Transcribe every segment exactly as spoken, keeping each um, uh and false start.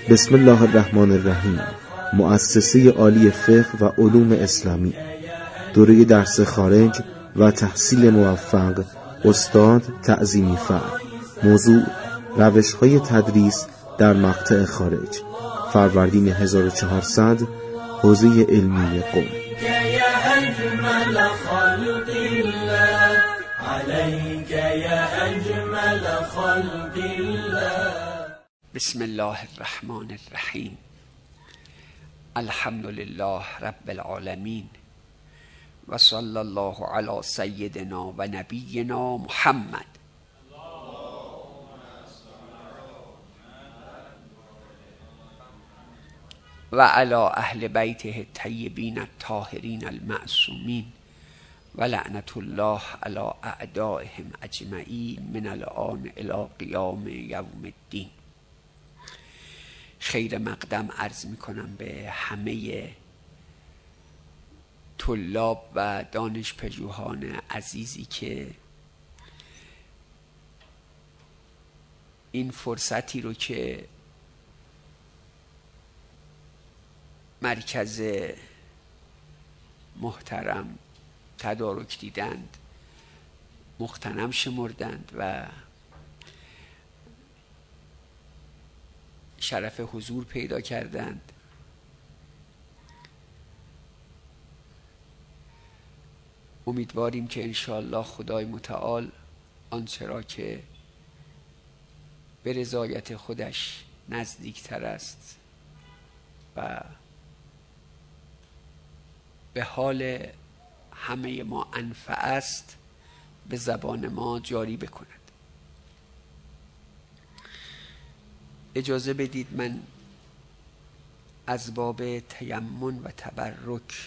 بسم الله الرحمن الرحیم. مؤسسه عالی فقه و علوم اسلامی، دوره درس خارج و تحصیل موفق، استاد تعظیمی فرد. موضوع: روش‌های تدریس در مقطع خارج، فروردین هزار و چهارصد، حوزه علمی قم. بسم الله الرحمن الرحیم. الحمد لله رب العالمین و صلی الله علی سیدنا و نبینا محمد. و علی اهل بیته الطیبین الطاهرین المعصومین و لعنت الله علی اعدائهم اجمعین من الآن الی قیام یوم الدین. خیر مقدم عرض می کنم به همه طلاب و دانشپژوهان عزیزی که این فرصتی رو که مرکز محترم تدارک دیدند مغتنم شمردند و شرف حضور پیدا کردند. امیدواریم که انشاءالله خدای متعال آنچه را که به رضایت خودش نزدیکتر است و به حال همه ما انفع است به زبان ما جاری بکند. اجازه بدید من از باب تیمن و تبرک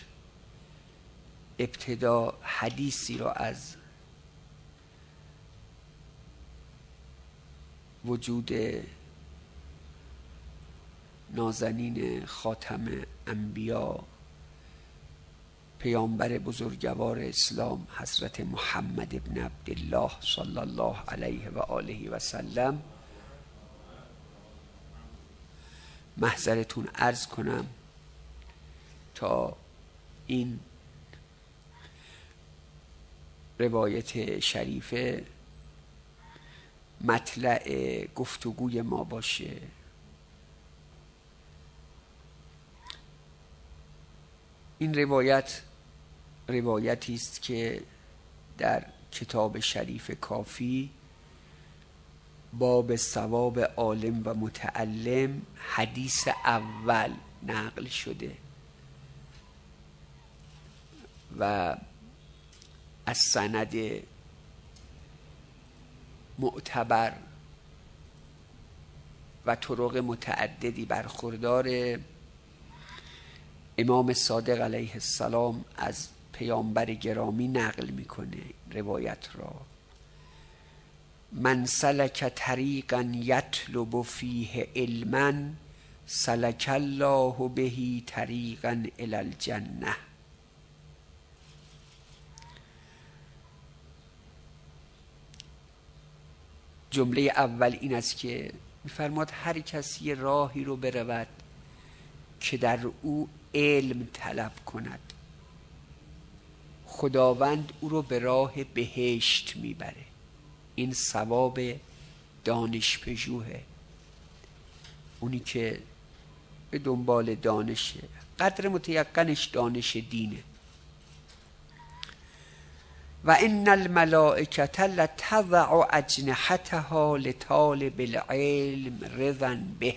ابتدا حدیثی را از وجود نازنین خاتم انبیا پیامبر بزرگوار اسلام حضرت محمد ابن عبدالله صلی الله علیه و آله و سلم محضرتون عرض کنم تا این روایت شریفه مطلع گفتگوی ما باشه. این روایت روایتی است که در کتاب شریف کافی باب ثواب عالم و متعلم حدیث اول نقل شده و از سند معتبر و طرق متعددی برخوردار امام صادق علیه السلام از پیامبر گرامی نقل میکنه روایت را. من سلک طریقا یطلب فیه علما سلک الله به طریقا الی الجنه. جمله اول این است که میفرماد هر کسی راهی رو برود که در او علم طلب کند، خداوند او رو به راه بهشت میبره. این ثواب دانشپژوهه، اونی که به دنبال دانشه، قدر متیقنش دانش دینه. و ان الملائکة لتضع اجنحتها لطالب العلم رضا به.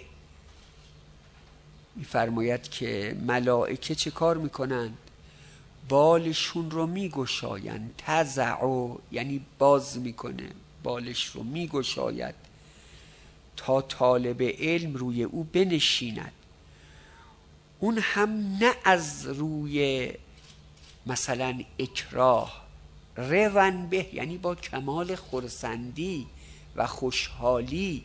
میفرماید که ملائکه چه کار میکنند؟ بالشون رو میگشایند. تضع یعنی باز میکنه، بالش رو میگشاید تا طالب علم روی او بنشیند. اون هم نه از روی مثلا اکراه، رضا به یعنی با کمال خرسندی و خوشحالی.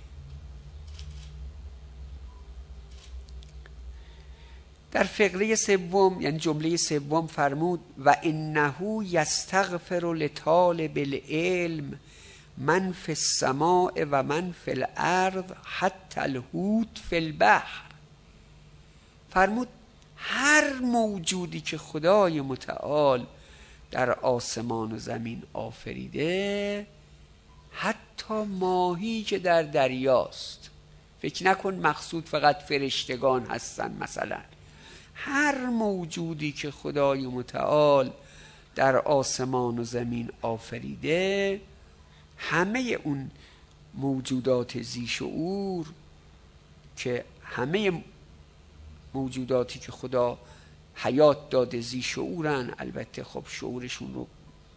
در فقره سوم یعنی جمله سوم فرمود و انه یستغفر لطالب العلم من فی السماء و من فی الارض حتی الحوت فی البحر. فرمود هر موجودی که خدای متعال در آسمان و زمین آفریده، حتی ماهی که در دریاست، فکر نکن مقصود فقط فرشتگان هستن، مثلا هر موجودی که خدای متعال در آسمان و زمین آفریده، همه اون موجودات ذی شعور که همه موجوداتی که خدا حیات داده ذی شعورن، البته خب شعورشون رو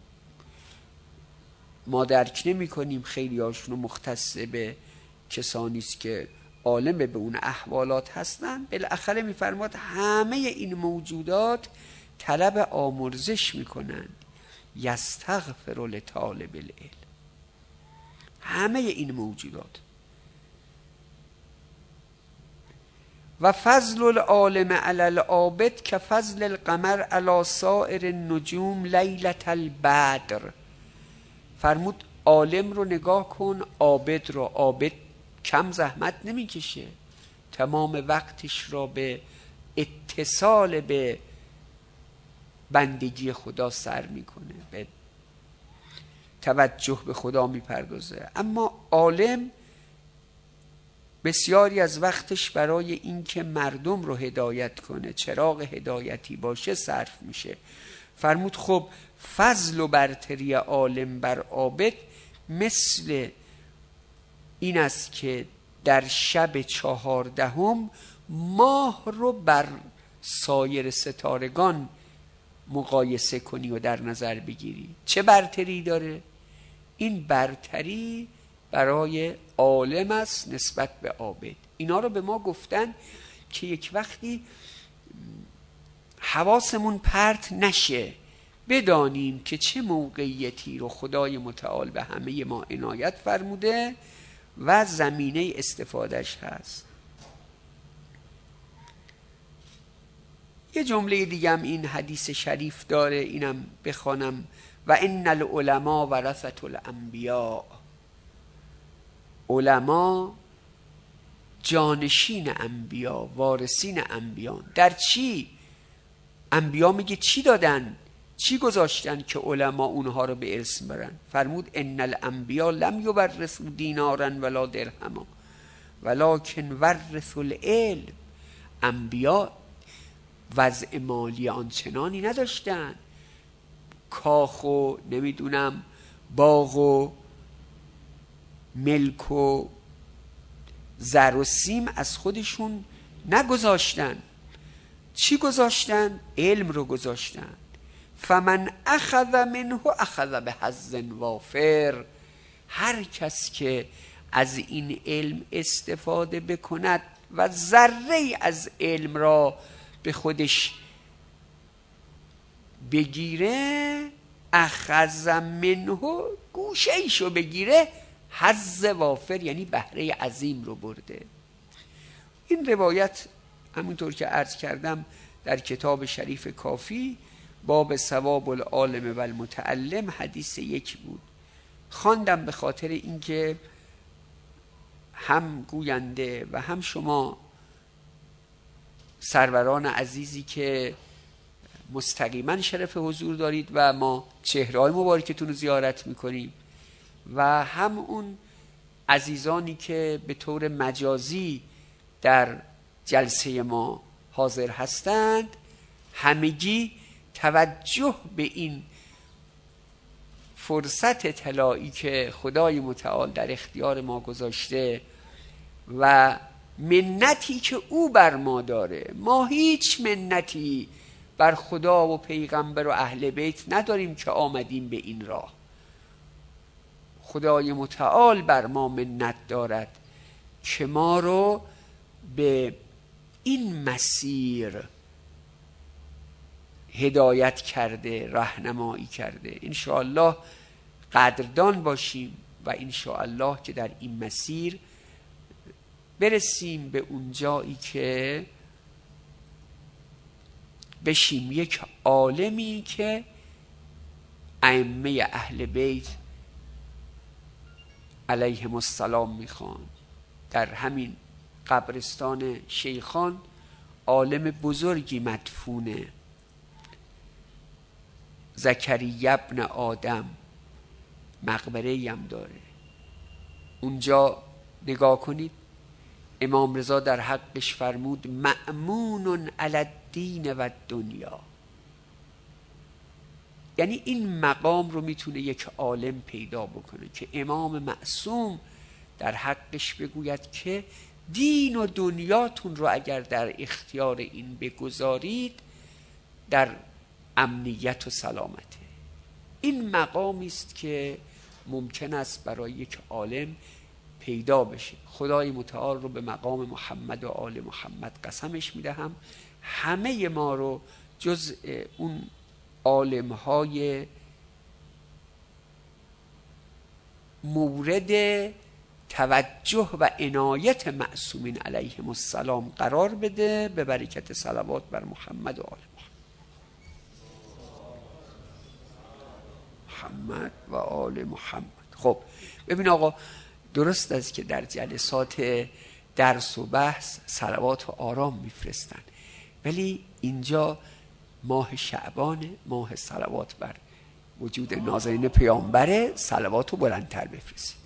ما درک نمی کنیم، خیلی هاشون مختص به کسانی است که عالم به اون احوالات هستن. بالاخره میفرماد همه این موجودات طلب آمرزش میکنند، یستغفر لطالب العلم. همه این موجودات. و فضل العالم علی العابد که فضل القمر علی سائر النجوم لیلة البدر. فرمود عالم رو نگاه کن، عابد رو. عابد کم زحمت نمیکشه، تمام وقتش را به اتصال به بندگی خدا سر میکنه، به توجه به خدا میپردازه. اما عالم بسیاری از وقتش برای اینکه مردم رو هدایت کنه، چراغ هدایتی باشه، صرف میشه. فرمود خب فضل و برتری عالم بر عابد مثل این است که در شب چهاردهم ماه رو بر سایر ستارگان مقایسه کنی و در نظر بگیری. چه برتری داره؟ این برتری برای عالم است نسبت به عابد. اینا رو به ما گفتن که یک وقتی حواسمون پرت نشه، بدانیم که چه موقعیتی رو خدای متعال به همه ما عنایت فرموده و زمینه استفادهش هست. یه جمله دیگه هم این حدیث شریف داره، اینم بخوانم. و ان العلماء ورثة الانبیاء. علما جانشین انبیا، وارثین انبیان. در چی؟ انبیا میگه چی دادن، چی گذاشتن که علما اونها رو به ارث برن؟ فرمود ان الانبیاء لم یورثوا دینارا ولا درهما ولکن ورثوا العلم. انبیا وضع مالی آنچنانی نداشتن، کاخ و نمیدونم باغ و ملک و زر و سیم از خودشون نگذاشتن. چی گذاشتن؟ علم رو گذاشتن. فمن اخذ منه اخذ به حظ وافر. هر کس که از این علم استفاده بکند و ذره از علم را به خودش بگیره، اخذ منه، گوشه ایشو بگیره، حظ وافر یعنی بهره عظیم رو برده. این روایت همونطور که عرض کردم در کتاب شریف کافی باب ثواب العالم و المتعلم حدیث یک بود. خواندم به خاطر اینکه هم گوینده و هم شما سروران عزیزی که مستقیما شرف حضور دارید و ما چهره‌های مبارکتون رو زیارت میکنیم و هم اون عزیزانی که به طور مجازی در جلسه ما حاضر هستند، همگی توجه به این فرصت طلایی که خدای متعال در اختیار ما گذاشته و منتی که او بر ما داره. ما هیچ منتی بر خدا و پیغمبر و اهل بیت نداریم که آمدیم به این راه. خدای متعال بر ما منت دارد که ما رو به این مسیر هدایت کرده، راهنمایی کرده. انشاءالله قدردان باشیم و انشاءالله که در این مسیر برسیم به اون جایی که بشیم یک عالمی که ائمه اهل بیت علیهم السلام میخوان. در همین قبرستان شیخان عالم بزرگی مدفونه، زکریا ابن آدم، مقبره هم داره. اونجا نگاه کنید امام رضا در حقش فرمود مأمون علی الدین و الدنیا. یعنی این مقام رو میتونه یک عالم پیدا بکنه که امام معصوم در حقش بگوید که دین و دنیاتون رو اگر در اختیار این بگذارید در امنیت و سلامته. این مقامی است که ممکن است برای یک عالم پیدا بشه. خدای متعال رو به مقام محمد و آل محمد قسمش میدهم همه ما رو جز اون عالم‌های مورد توجه و عنایت معصومین علیهم السلام قرار بده، به برکت صلوات بر محمد و آل محمد و آل محمد. خب ببین آقا، درست است که در جلسات درس و بحث صلوات و آرام میفرستن، ولی اینجا ماه شعبان، ماه صلوات بر وجود نازنین پیامبره، صلوات رو بلندتر بفرستید.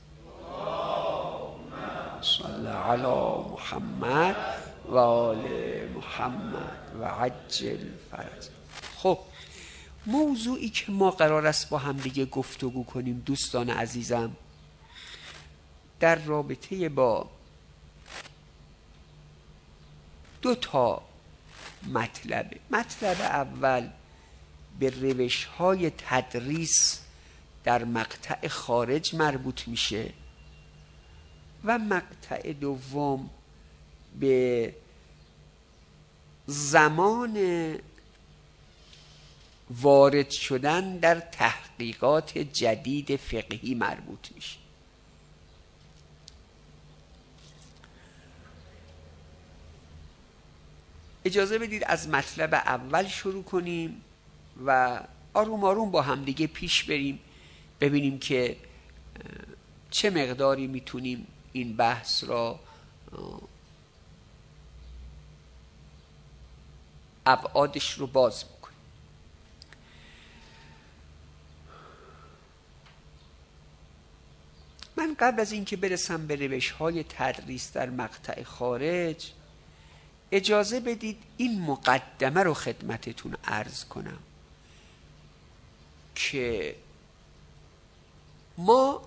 صلی علی محمد و آل محمد و عجل فرج. خب موضوعی که ما قرار است با هم دیگه گفتگو کنیم دوستان عزیزم، در رابطه با دو تا مطلبه. مطلب اول به روش‌های تدریس در مقطع خارج مربوط میشه و مقطع دوم به زمان وارد شدن در تحقیقات جدید فقهی مربوط میشه. اجازه بدید از مطلب اول شروع کنیم و آروم آروم با هم دیگه پیش بریم، ببینیم که چه مقداری میتونیم این بحث را ابعادش رو باز بکنیم. من قبل از اینکه برسم به روش‌های تدریس در مقطع خارج، اجازه بدید این مقدمه رو خدمتتون عرض کنم که ما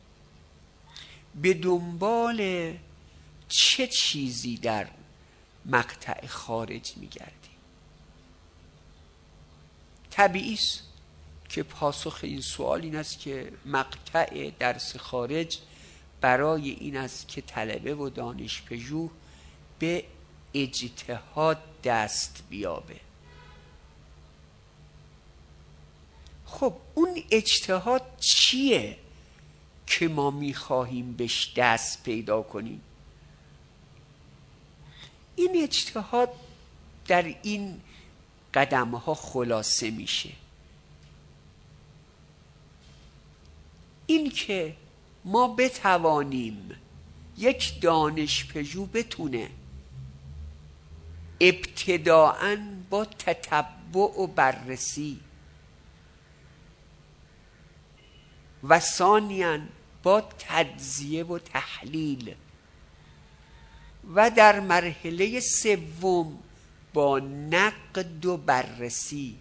به دنبال چه چیزی در مقطع خارج میگردیم. طبیعی است که پاسخ این سوال این است که مقطع درس خارج برای این است که طلبه و دانشپژوه به اجتهاد دست بیابه. خب اون اجتهاد چیه که ما میخواهیم بهش دست پیدا کنیم؟ این اجتهاد در این قدم ها خلاصه میشه. این که ما بتوانیم، یک دانشپژوه بتونه ابتداءً با تتبع و بررسی و ثانیاً با تجزیه و تحلیل و در مرحله سوم با نقد و بررسی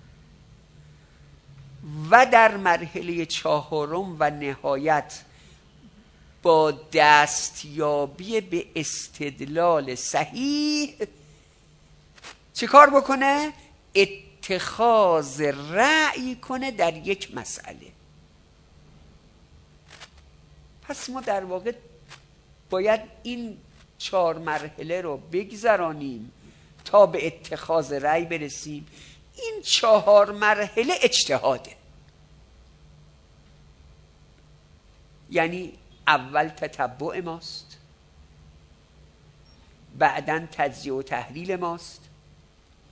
و در مرحله چهارم و نهایت با دستیابی به استدلال صحیح چه کار بکنه؟ اتخاذ رأی کنه در یک مسئله. پس ما در واقع باید این چهار مرحله رو بگذرانیم تا به اتخاذ رأی برسیم. این چهار مرحله اجتهاده. یعنی اول تتبع ماست، بعداً تجزیه و تحلیل ماست،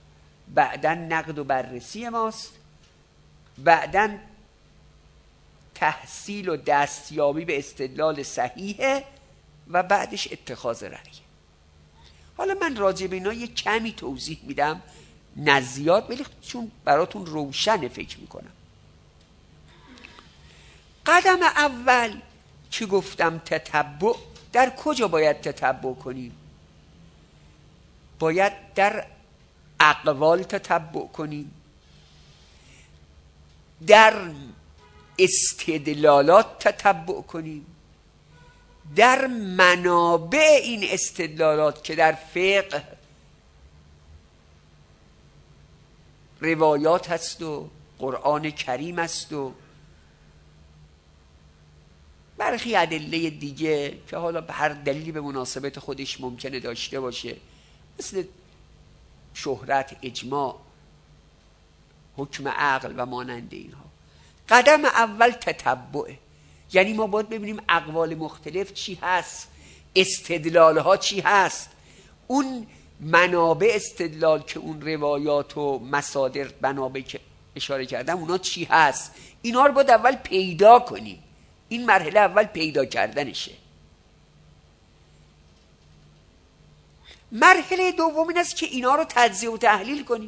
بعداً نقد و بررسی ماست، بعداً تحصیل و دستیابی به استدلال صحیحه و بعدش اتخاذ رأی. حالا من راجع به اینا یه کمی توضیح میدم، نه زیاد، ولی چون براتون روشن فکر میکنم. قدم اول که گفتم تتبع، در کجا باید تتبع کنیم؟ باید در اقوال تتبع کنیم، در استدلالات تتبع کنیم، در منابع این استدلالات که در فقه روایات هست و قرآن کریم است و برخی ادله دیگه که حالا به هر دلیلی به مناسبت خودش ممکنه داشته باشه، مثل شهرت، اجماع، حکم عقل و مانند اینها. قدم اول تتبعه، یعنی ما باید ببینیم اقوال مختلف چی هست، استدلال ها چی هست، اون منابع استدلال که اون روایات و مصادر منابع که اشاره کردم اونا چی هست، اینا رو باید اول پیدا کنیم. این مرحله اول پیدا کردنشه. مرحله دوم این است که اینا رو تجزیه و تحلیل کنیم،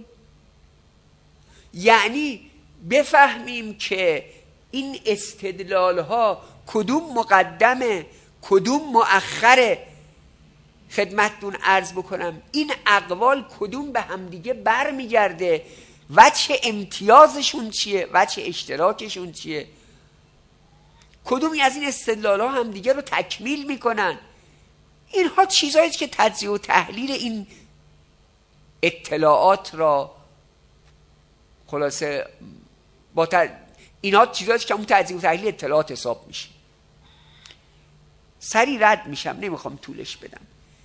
یعنی بفهمیم که این استدلال ها کدوم مقدمه کدوم مؤخره. خدمتتون عرض بکنم این اقوال کدوم به همدیگه بر میگرده، وجه امتیازشون چیه، وجه اشتراکشون چیه، کدومی از این استدلال ها همدیگه رو تکمیل میکنن. اینها چیزایی که تجزیه و تحلیل این اطلاعات را خلاصه با ت... اینها چیزایی که اون تجزیه و تحلیل اطلاعات حساب میشه. سری رد میشم، نمیخوام طولش بدم.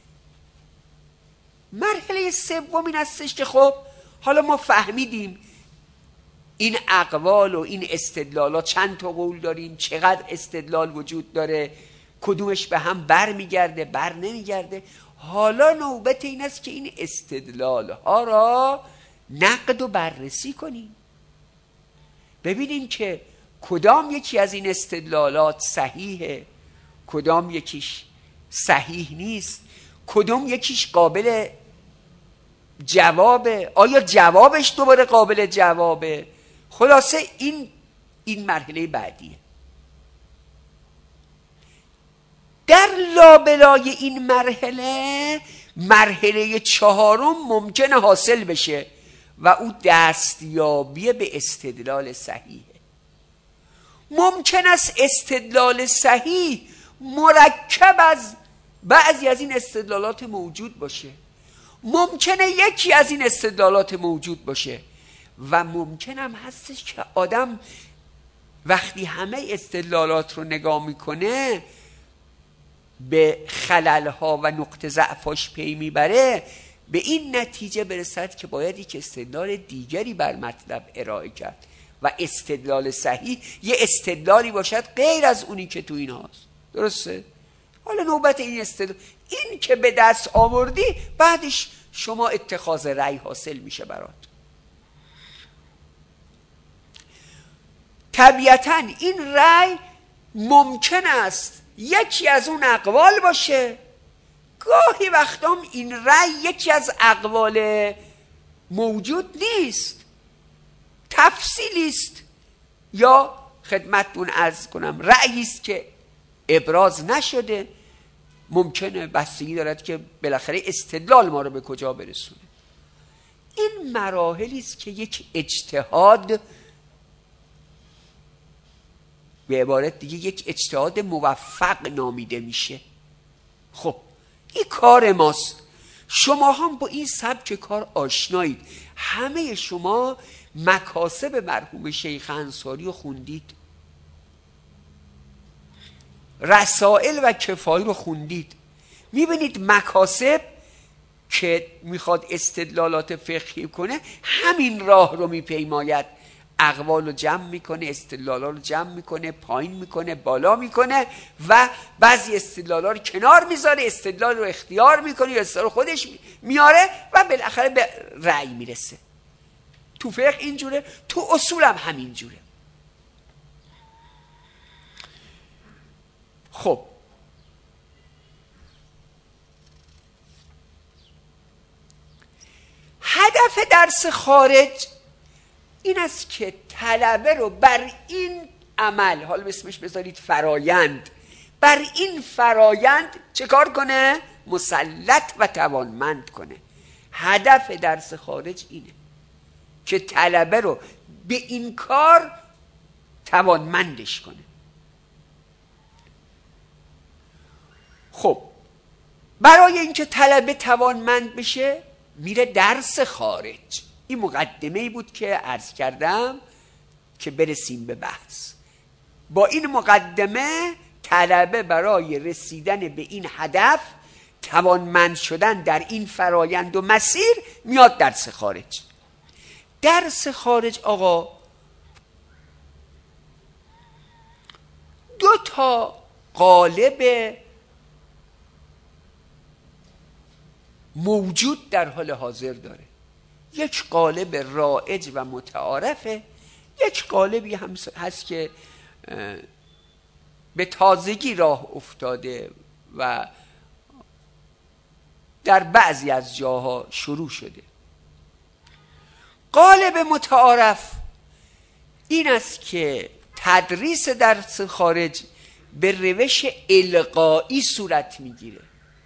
مرحله سوم این هستش که خب حالا ما فهمیدیم این اقوال و این استدلالات چند تا قول داریم، چقدر استدلال وجود داره، کدومش به هم بر میگرده بر نمیگرده. حالا نوبت این است که این استدلال ها را نقد و بررسی کنیم، ببینیم که کدام یکی از این استدلالات صحیحه، کدام یکیش صحیح نیست، کدام یکیش قابل جوابه، آیا جوابش دوباره قابل جوابه. خلاصه این این مرحله بعدیه. در لابلای این مرحله مرحله چهارم ممکنه حاصل بشه و او دستیابی به استدلال صحیحه. ممکن است استدلال صحیح مرکب از بعضی از این استدلالات موجود باشه، ممکنه یکی از این استدلالات موجود باشه و ممکن هم هستش که آدم وقتی همه استدلالات رو نگاه میکنه به خللها و نقطه ضعفاش پی میبره، به این نتیجه برسد که باید یک استدلال دیگری بر مطلب ارائه کرد و استدلال صحیح یه استدلالی باشد غیر از اونی که تو این هاست. درسته؟ حالا نوبت این استدلال، این که به دست آوردی بعدش شما اتخاذ رأی حاصل میشه برات. طبیعتاً این رأی ممکن است یکی از اون اقوال باشه، گاهی وقتام این رأی یکی از اقوال موجود نیست، تفصیلی است یا خدمتتون عرض کنم رأیی است که ابراز نشده. ممکنه بستگی دارد که بالاخره استدلال ما رو به کجا برسونه. این مراحلی است که یک اجتهاد، به عبارت دیگه یک اجتهاد موفق نامیده میشه. خب این کار ماست، شما هم با این سبک کار آشنایید. همه شما مکاسب مرحوم شیخ انصاری رو خوندید، رسائل و کفایی رو خوندید، میبینید مکاسب که میخواد استدلالات فقهی کنه همین راه رو میپیماید، اقوال رو جمع میکنه، استدلالا رو جمع میکنه، پایین میکنه، بالا میکنه و بعضی استدلالا رو کنار میذاره، استدلال رو اختیار میکنه یا استدلال خودش میاره و بالاخره به رأی میرسه. تو فقه اینجوره، تو اصول هم همینجوره. خب هدف درس خارج این است که طلبه رو بر این عمل، حالا اسمش بذارید فرایند، بر این فرایند چه کار کنه؟ مسلط و توانمند کنه. هدف درس خارج اینه که طلبه رو به این کار توانمندش کنه. خب برای اینکه طلبه توانمند بشه میره درس خارج. این مقدمه‌ای بود که عرض کردم که برسیم به بحث. با این مقدمه طلبه برای رسیدن به این هدف، توانمند شدن در این فرایند و مسیر، میاد درس خارج. درس خارج آقا دو تا قالب موجود در حال حاضر داره. یک قالب رایج و متعارفه، یک قالبی هم هست که به تازگی راه افتاده و در بعضی از جاها شروع شده. قالب متعارف این است که تدریس درس خارج به روش القایی صورت میگیره.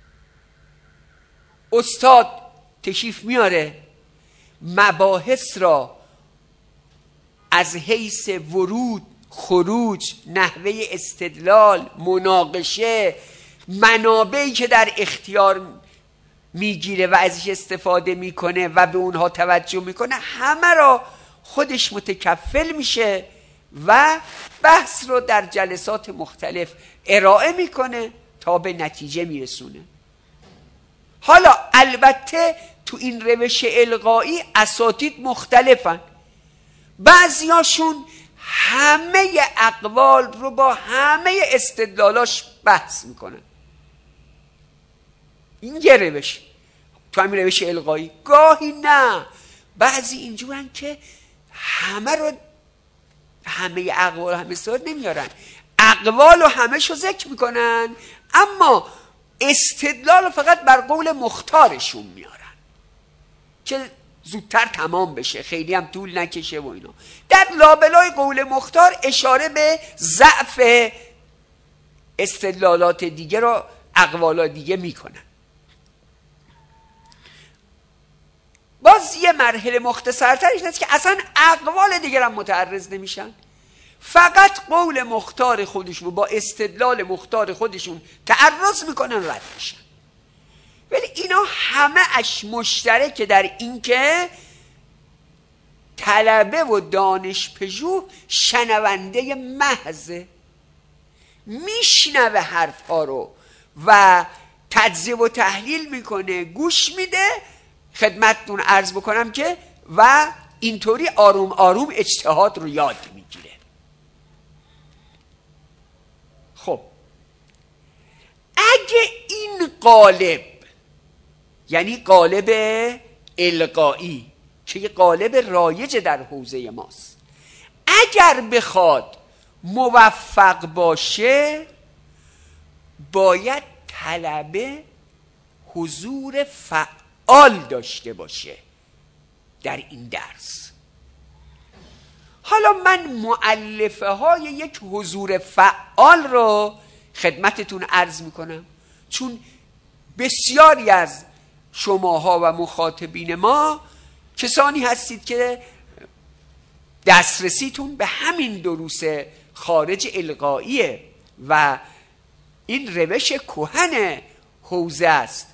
استاد تشریف میاره، مباحث را از حیث ورود، خروج، نحوه استدلال، مناقشه، منابعی که در اختیار میگیره و ازش استفاده میکنه و به اونها توجه میکنه، همه را خودش متکفل میشه و بحث رو در جلسات مختلف ارائه میکنه تا به نتیجه میرسونه. حالا البته تو این روش القایی اساتید مختلفن. بعضیاشون همه اقوال رو با همه استدلالاش بحث میکنن. این یه روش تو همین روش القایی. گاهی نه، بعضی اینجورن که همه رو همه اقوال و همه استدلال نمیارن، اقوال و همه شو ذکر میکنن اما استدلال رو فقط بر قول مختارشون میارن که زودتر تمام بشه، خیلی هم طول نکشه و اینا. در لابلای قول مختار اشاره به ضعف استدلالات دیگه رو، اقوالات دیگه میکنن. باز یه مرحله مختصرتر این است که اصلا اقوال دیگر هم متعرض نمیشن، فقط قول مختار خودشون با استدلال مختار خودشون تعرض میکنن، رد میشن. ولی اینا همه اش مشترکه در این که طلبه و دانشپژوه شنونده محضه، میشنوه حرفها رو و تجزیه و تحلیل میکنه، گوش میده. خدمتتون عرض بکنم که و اینطوری آروم آروم اجتهاد رو یاد میگیره. خب اگه این قالب، یعنی قالب القایی که یه قالب رایج در حوزه ماست، اگر بخواد موفق باشه باید طلبه حضور فعال داشته باشه در این درس. حالا من مؤلفه های یک حضور فعال رو خدمتتون عرض میکنم، چون بسیاری از شماها و مخاطبین ما کسانی هستید که دسترسیتون به همین دروس خارج القاییه و این روش کهن حوزه است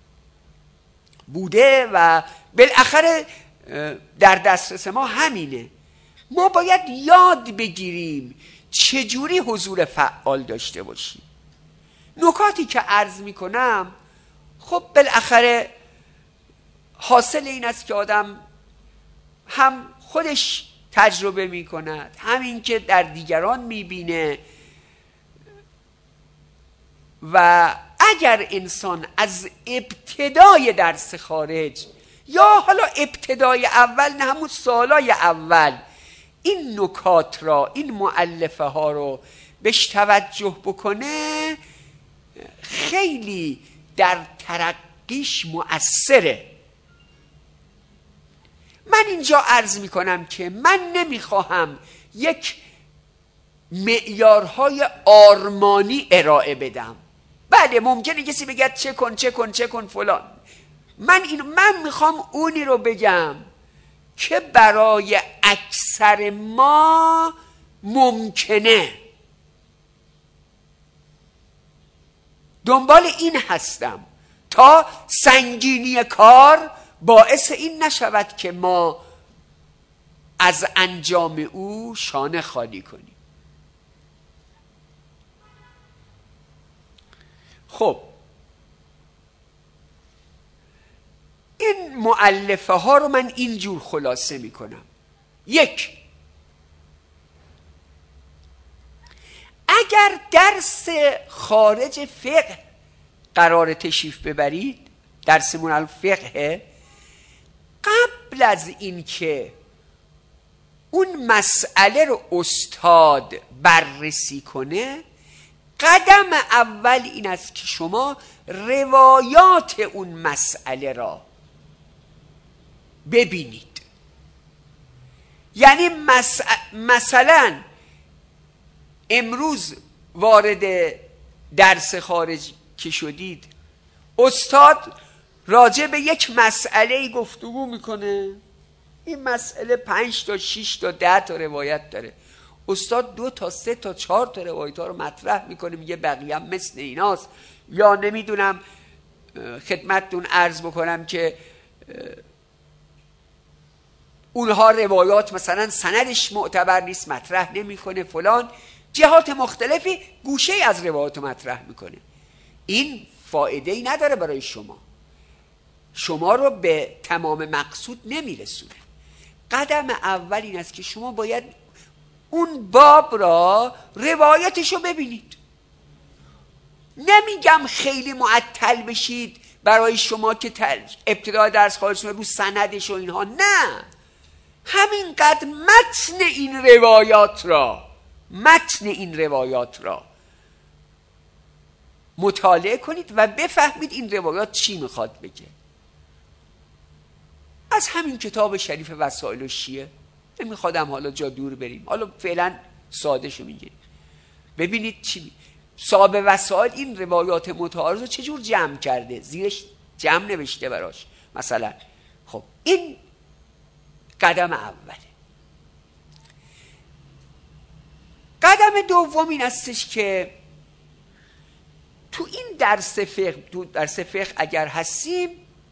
بوده و بالاخره در دسترس ما همینه. ما باید یاد بگیریم چجوری حضور فعال داشته باشیم. نکاتی که عرض میکنم خب بالاخره حاصل این است که آدم هم خودش تجربه میکند، همین که در دیگران میبینه. و اگر انسان از ابتدای درس خارج یا حالا ابتدای اول، نه همون سالای اول، این نکات را، این مؤلفه ها رو بهش توجه بکنه، خیلی در ترقیش مؤثره. من اینجا عرض میکنم که من نمیخواهم یک معیارهای آرمانی ارائه بدم. بله ممکنه کسی بگه چه کن چه کن چه کن فلان. من این من میخوام اونی رو بگم که برای اکثر ما ممکنه. دنبال این هستم تا سنگینی کار باعث این نشود که ما از انجام او شانه خالی کنیم. خب این مؤلفه ها رو من اینجور خلاصه می کنم. یک، اگر درس خارج فقه قرار تشریف ببرید، درسمون الفقه، قبل از این که اون مسئله رو استاد بررسی کنه، قدم اول این است که شما روایات اون مسئله را ببینید. یعنی مس... مثلا امروز وارد درس خارج که شدید، استاد راجع به یک مسئله گفتگو میکنه. این مسئله پنج تا شش تا ده تا روایت داره. استاد دو تا سه تا چهار تا روایت ها رو مطرح میکنه، میگه بقیه هم مثل ایناست. یا نمیدونم خدمتتون عرض بکنم که اونها روایات مثلا سندش معتبر نیست، مطرح نمیکنه، فلان جهات مختلفی گوشه از روایات رو مطرح میکنه. این فایده ای نداره برای شما، شما رو به تمام مقصود نمیرسونه. قدم اول این است که شما باید اون باب را روایتش رو ببینید. نمیگم خیلی معطل بشید برای شما که ابتدای درس خارج رو سندش و اینها، نه، همینقدر متن این روایات را متن این روایات را مطالعه کنید و بفهمید این روایات چی میخواد بگه. از همین کتاب شریف وسائل الشیعه، نمیخوادم حالا جا دور بریم، حالا فعلا ساده شو میگیریم. ببینید چی صاحب وسائل این روایات متعارض رو چجور جمع کرده، زیرش جمع نوشته براش مثلا. خب این قدم اوله. قدم دوم این استش که تو این درس فقه تو درس فقه اگر هستیم،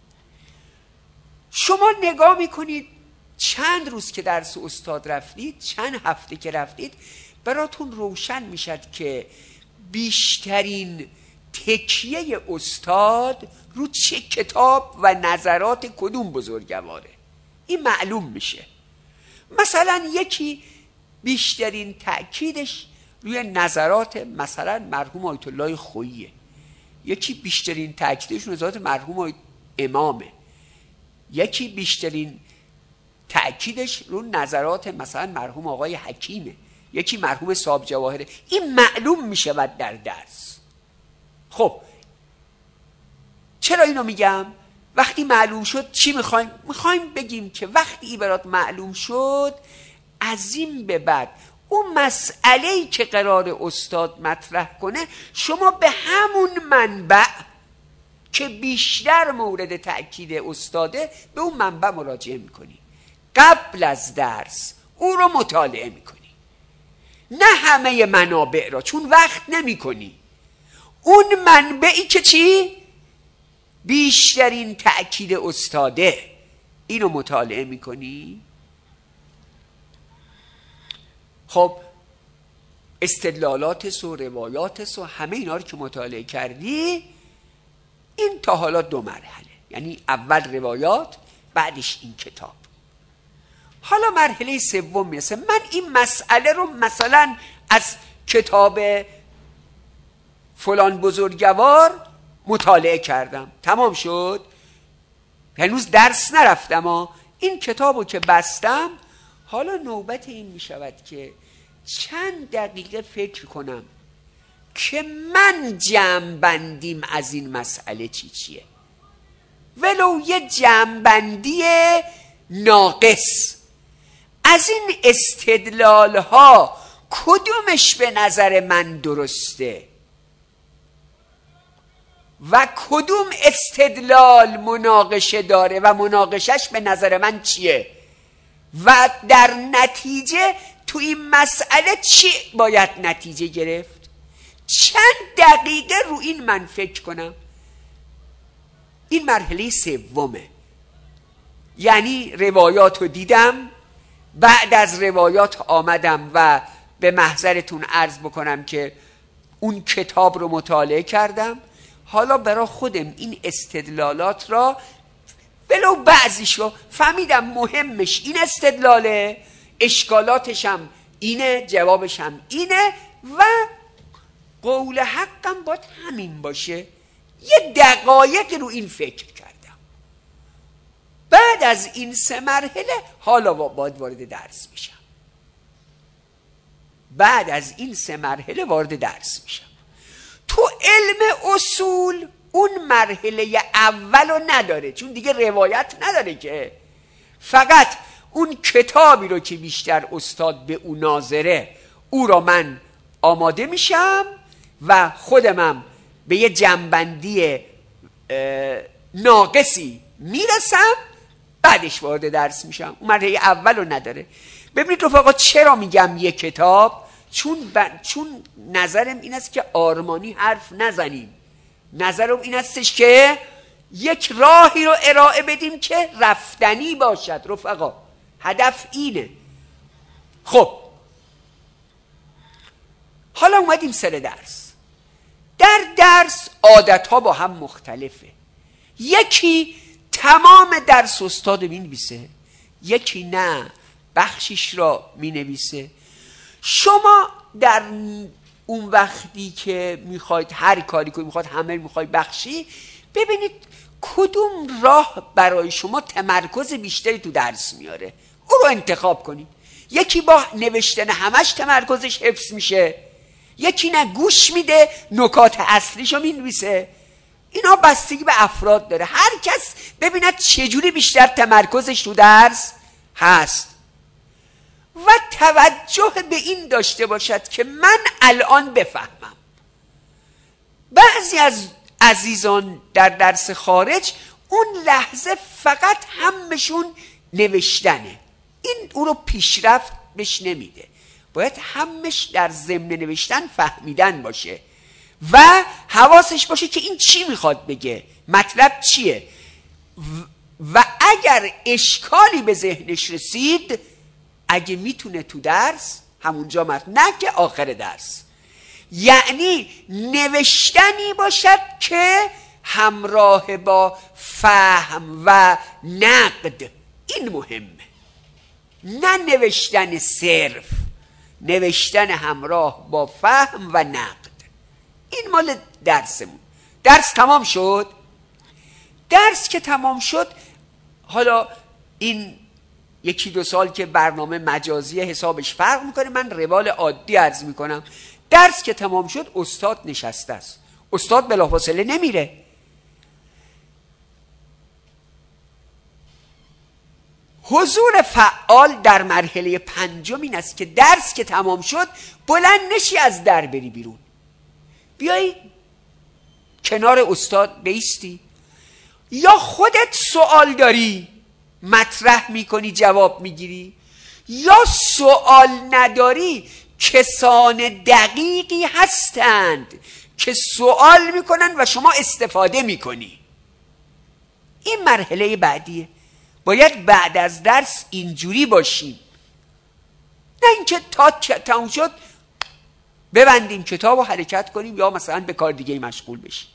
شما نگاه میکنید چند روز که درس استاد رفتید، چند هفته که رفتید، براتون روشن میشد که بیشترین تکیه استاد رو چه کتاب و نظرات کدوم بزرگواره. این معلوم میشه. مثلا یکی بیشترین تأکیدش روی نظرات مثلا مرحوم آیت الله خوییه، یکی بیشترین تأکیدش روی نظرات مرحوم امامه، یکی بیشترین تأکیدش رو نظرات مثلا مرحوم آقای حکیمه، یکی مرحوم صاحب جواهره. این معلوم میشه بعد در درس. خب چرا اینو میگم؟ وقتی معلوم شد چی میخوایم؟ میخوایم بگیم که وقتی این برات معلوم شد، از این به بعد اون مسئله‌ای که قرار استاد مطرح کنه، شما به همون منبع که بیشتر مورد تأکید استاده، به اون منبع مراجعه میکنی. قبل از درس او رو مطالعه میکنی، نه همه منابع را، چون وقت نمیکنی. اون منبعی که چی؟ بیشترین تأکید استاده، اینو مطالعه میکنی. خب استدلالات و روایات و همه اینا رو که مطالعه کردی، این تا حالا دو مرحله، یعنی اول روایات، بعدش این کتاب. حالا مرحله سوم میرسه. من این مسئله رو مثلا از کتاب فلان بزرگوار مطالعه کردم، تمام شد، هنوز درس نرفتم ها. این کتابو که بستم، حالا نوبت این میشود که چند دقیقه فکر کنم که من جمع بندیم از این مسئله چی چیه، ولو یه جمع بندی ناقص. از این استدلال ها کدومش به نظر من درسته و کدوم استدلال مناقشه داره و مناقشش به نظر من چیه و در نتیجه تو این مسئله چی باید نتیجه گرفت. چند دقیقه رو این من فکر کنم. این مرحله سومه، یعنی روایات رو دیدم، بعد از روایات آمدم و به محضرتون عرض بکنم که اون کتاب رو مطالعه کردم. حالا برای خودم این استدلالات را ولو بعضیش رو فهمیدم مهمش این استدلاله، اشکالاتش هم اینه، جوابش هم اینه و قول حقم باید همین باشه. یه دقایق رو این فکر کردم. بعد از این سه مرحله حالا باید وارد درس میشم. بعد از این سه مرحله وارد درس میشم. تو علم اصول اون مرحله اول رو نداره، چون دیگه روایت نداره که، فقط اون کتابی رو که بیشتر استاد به اون ناظره او را من آماده میشم و خودمم به یه جنبندی ناقصی میرسم، بعدش وارد درس میشم. اون مرحله اول رو نداره. ببینید رفقا چرا میگم یه کتاب؟ چون ب... چون نظرم این است که آرمانی حرف نزنیم. نظرم این استش که یک راهی رو ارائه بدیم که رفتنی باشد. رفقا هدف اینه. خب حالا اومدیم سر درس. در درس عادتها با هم مختلفه. یکی تمام درس استاد می نویسه، یکی نه بخشش را می نویسه. شما در اون وقتی که میخواید هر کاری کنید، میخواید همه میخواید بخشی، ببینید کدوم راه برای شما تمرکز بیشتری تو درس میاره، او رو انتخاب کنید. یکی با نوشتن همش تمرکزش حفظ میشه، یکی نه گوش میده نکات اصلیشو مینویسه. اینا بستگی به افراد داره. هر کس ببیند چجوری بیشتر تمرکزش تو درس هست و توجه به این داشته باشد که من الان بفهمم. بعضی از عزیزان در درس خارج اون لحظه فقط همشون نوشتنه، این او رو پیشرفت بهش نمیده. باید همش در ضمن نوشتن فهمیدن باشه و حواسش باشه که این چی میخواد بگه، مطلب چیه و اگر اشکالی به ذهنش رسید اگه میتونه تو درس همونجا مرد، نه که آخر درس. یعنی نوشتنی باشد که همراه با فهم و نقد. این مهمه، نه نوشتن صرف، نوشتن همراه با فهم و نقد. این مال درسمون. درس تمام شد. درس که تمام شد، حالا این یکی دو سال که برنامه مجازی حسابش فرق میکنه، من روال عادی عرض میکنم. درس که تمام شد استاد نشسته است. استاد بلافاصله نمیره. حضور فعال در مرحله پنجم این است که درس که تمام شد بلند نشی از در بری بیرون، بیایی کنار استاد بیستی، یا خودت سوال داری مطرح میکنی جواب میگیری، یا سوال نداری کسان دقیقی هستند که سوال میکنن و شما استفاده میکنی. این مرحله بعدیه. باید بعد از درس اینجوری باشیم، نه اینکه تا تموم شد ببندیم کتاب و حرکت کنیم یا مثلا به کار دیگه مشغول بشیم.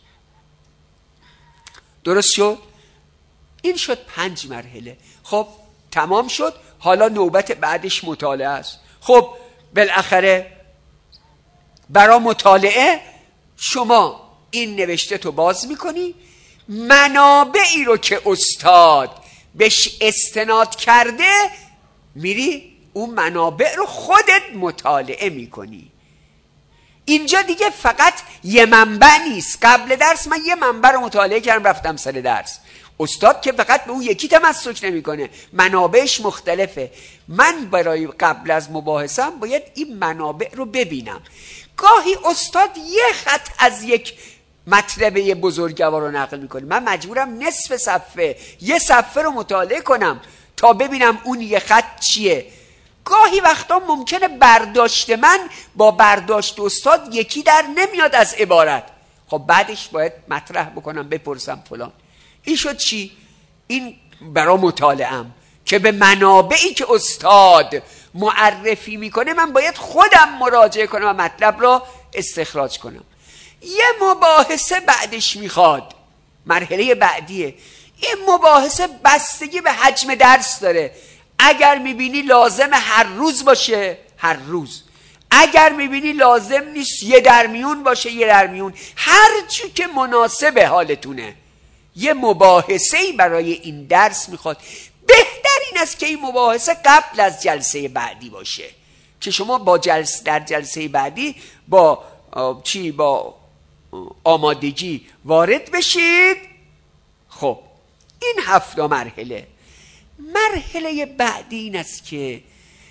درست شد؟ این شد پنج مرحله. خب تمام شد. حالا نوبت بعدش مطالعه است. خب بالاخره برای مطالعه شما این نوشته تو باز میکنی، منابعی رو که استاد بهش استناد کرده میری اون منابع رو خودت مطالعه میکنی. اینجا دیگه فقط یه منبع نیست. قبل درس من یه منبع رو مطالعه کردم رفتم سر درس. استاد که فقط به اون یکی تمسک نمیکنه، منابعش مختلفه. من برای قبل از مباحثم باید این منابع رو ببینم. گاهی استاد یه خط از یک مطلب بزرگوار رو نقل میکنه، من مجبورم نصف صفحه یه صفحه رو مطالعه کنم تا ببینم اون یه خط چیه. گاهی وقتا ممکنه برداشت من با برداشت استاد یکی در نمیاد از عبارت. خب بعدش باید مطرح بکنم، بپرسم فلان این شد چی؟ این برای مطالعه‌ام که به منابعی که استاد معرفی میکنه من باید خودم مراجعه کنم و مطلب را استخراج کنم. یه مباحثه بعدش میخواد، مرحله بعدیه. این مباحثه بستگی به حجم درس داره. اگر میبینی لازم هر روز باشه هر روز، اگر میبینی لازم نیست یه درمیون باشه یه درمیون، هر چی که مناسب حالتونه. یه مباحثه‌ای برای این درس میخواد. بهتر این است که این مباحثه قبل از جلسه بعدی باشه که شما با جلسه در جلسه بعدی با چی با آمادگی وارد بشید. خب این هفت مرحله. مرحله بعدی این است که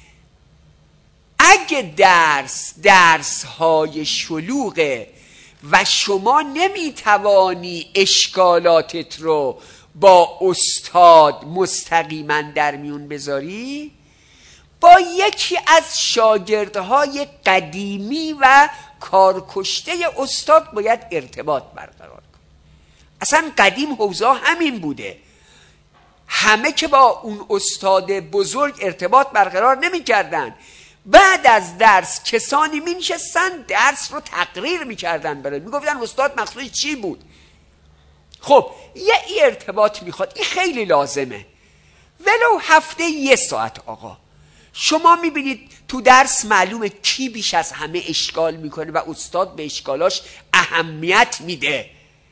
اگه درس درس های شلوغه و شما نمیتوانی اشکالاتت رو با استاد مستقیما در میون بذاری، با یکی از شاگردهای قدیمی و کارکشته استاد باید ارتباط برقرار کن. اصلا قدیم حوزه همین بوده، همه که با اون استاد بزرگ ارتباط برقرار نمی کردن. بعد از درس کسانی می نشستن درس رو تقریر می کردن، برای می گفتن استاد مقصود چی بود. خب یه ای ارتباط می خواد، این خیلی لازمه، ولو هفته یه ساعت. آقا شما می بینید تو درس معلومه کی بیش از همه اشکال میکنه و استاد به اشکالاش اهمیت میده،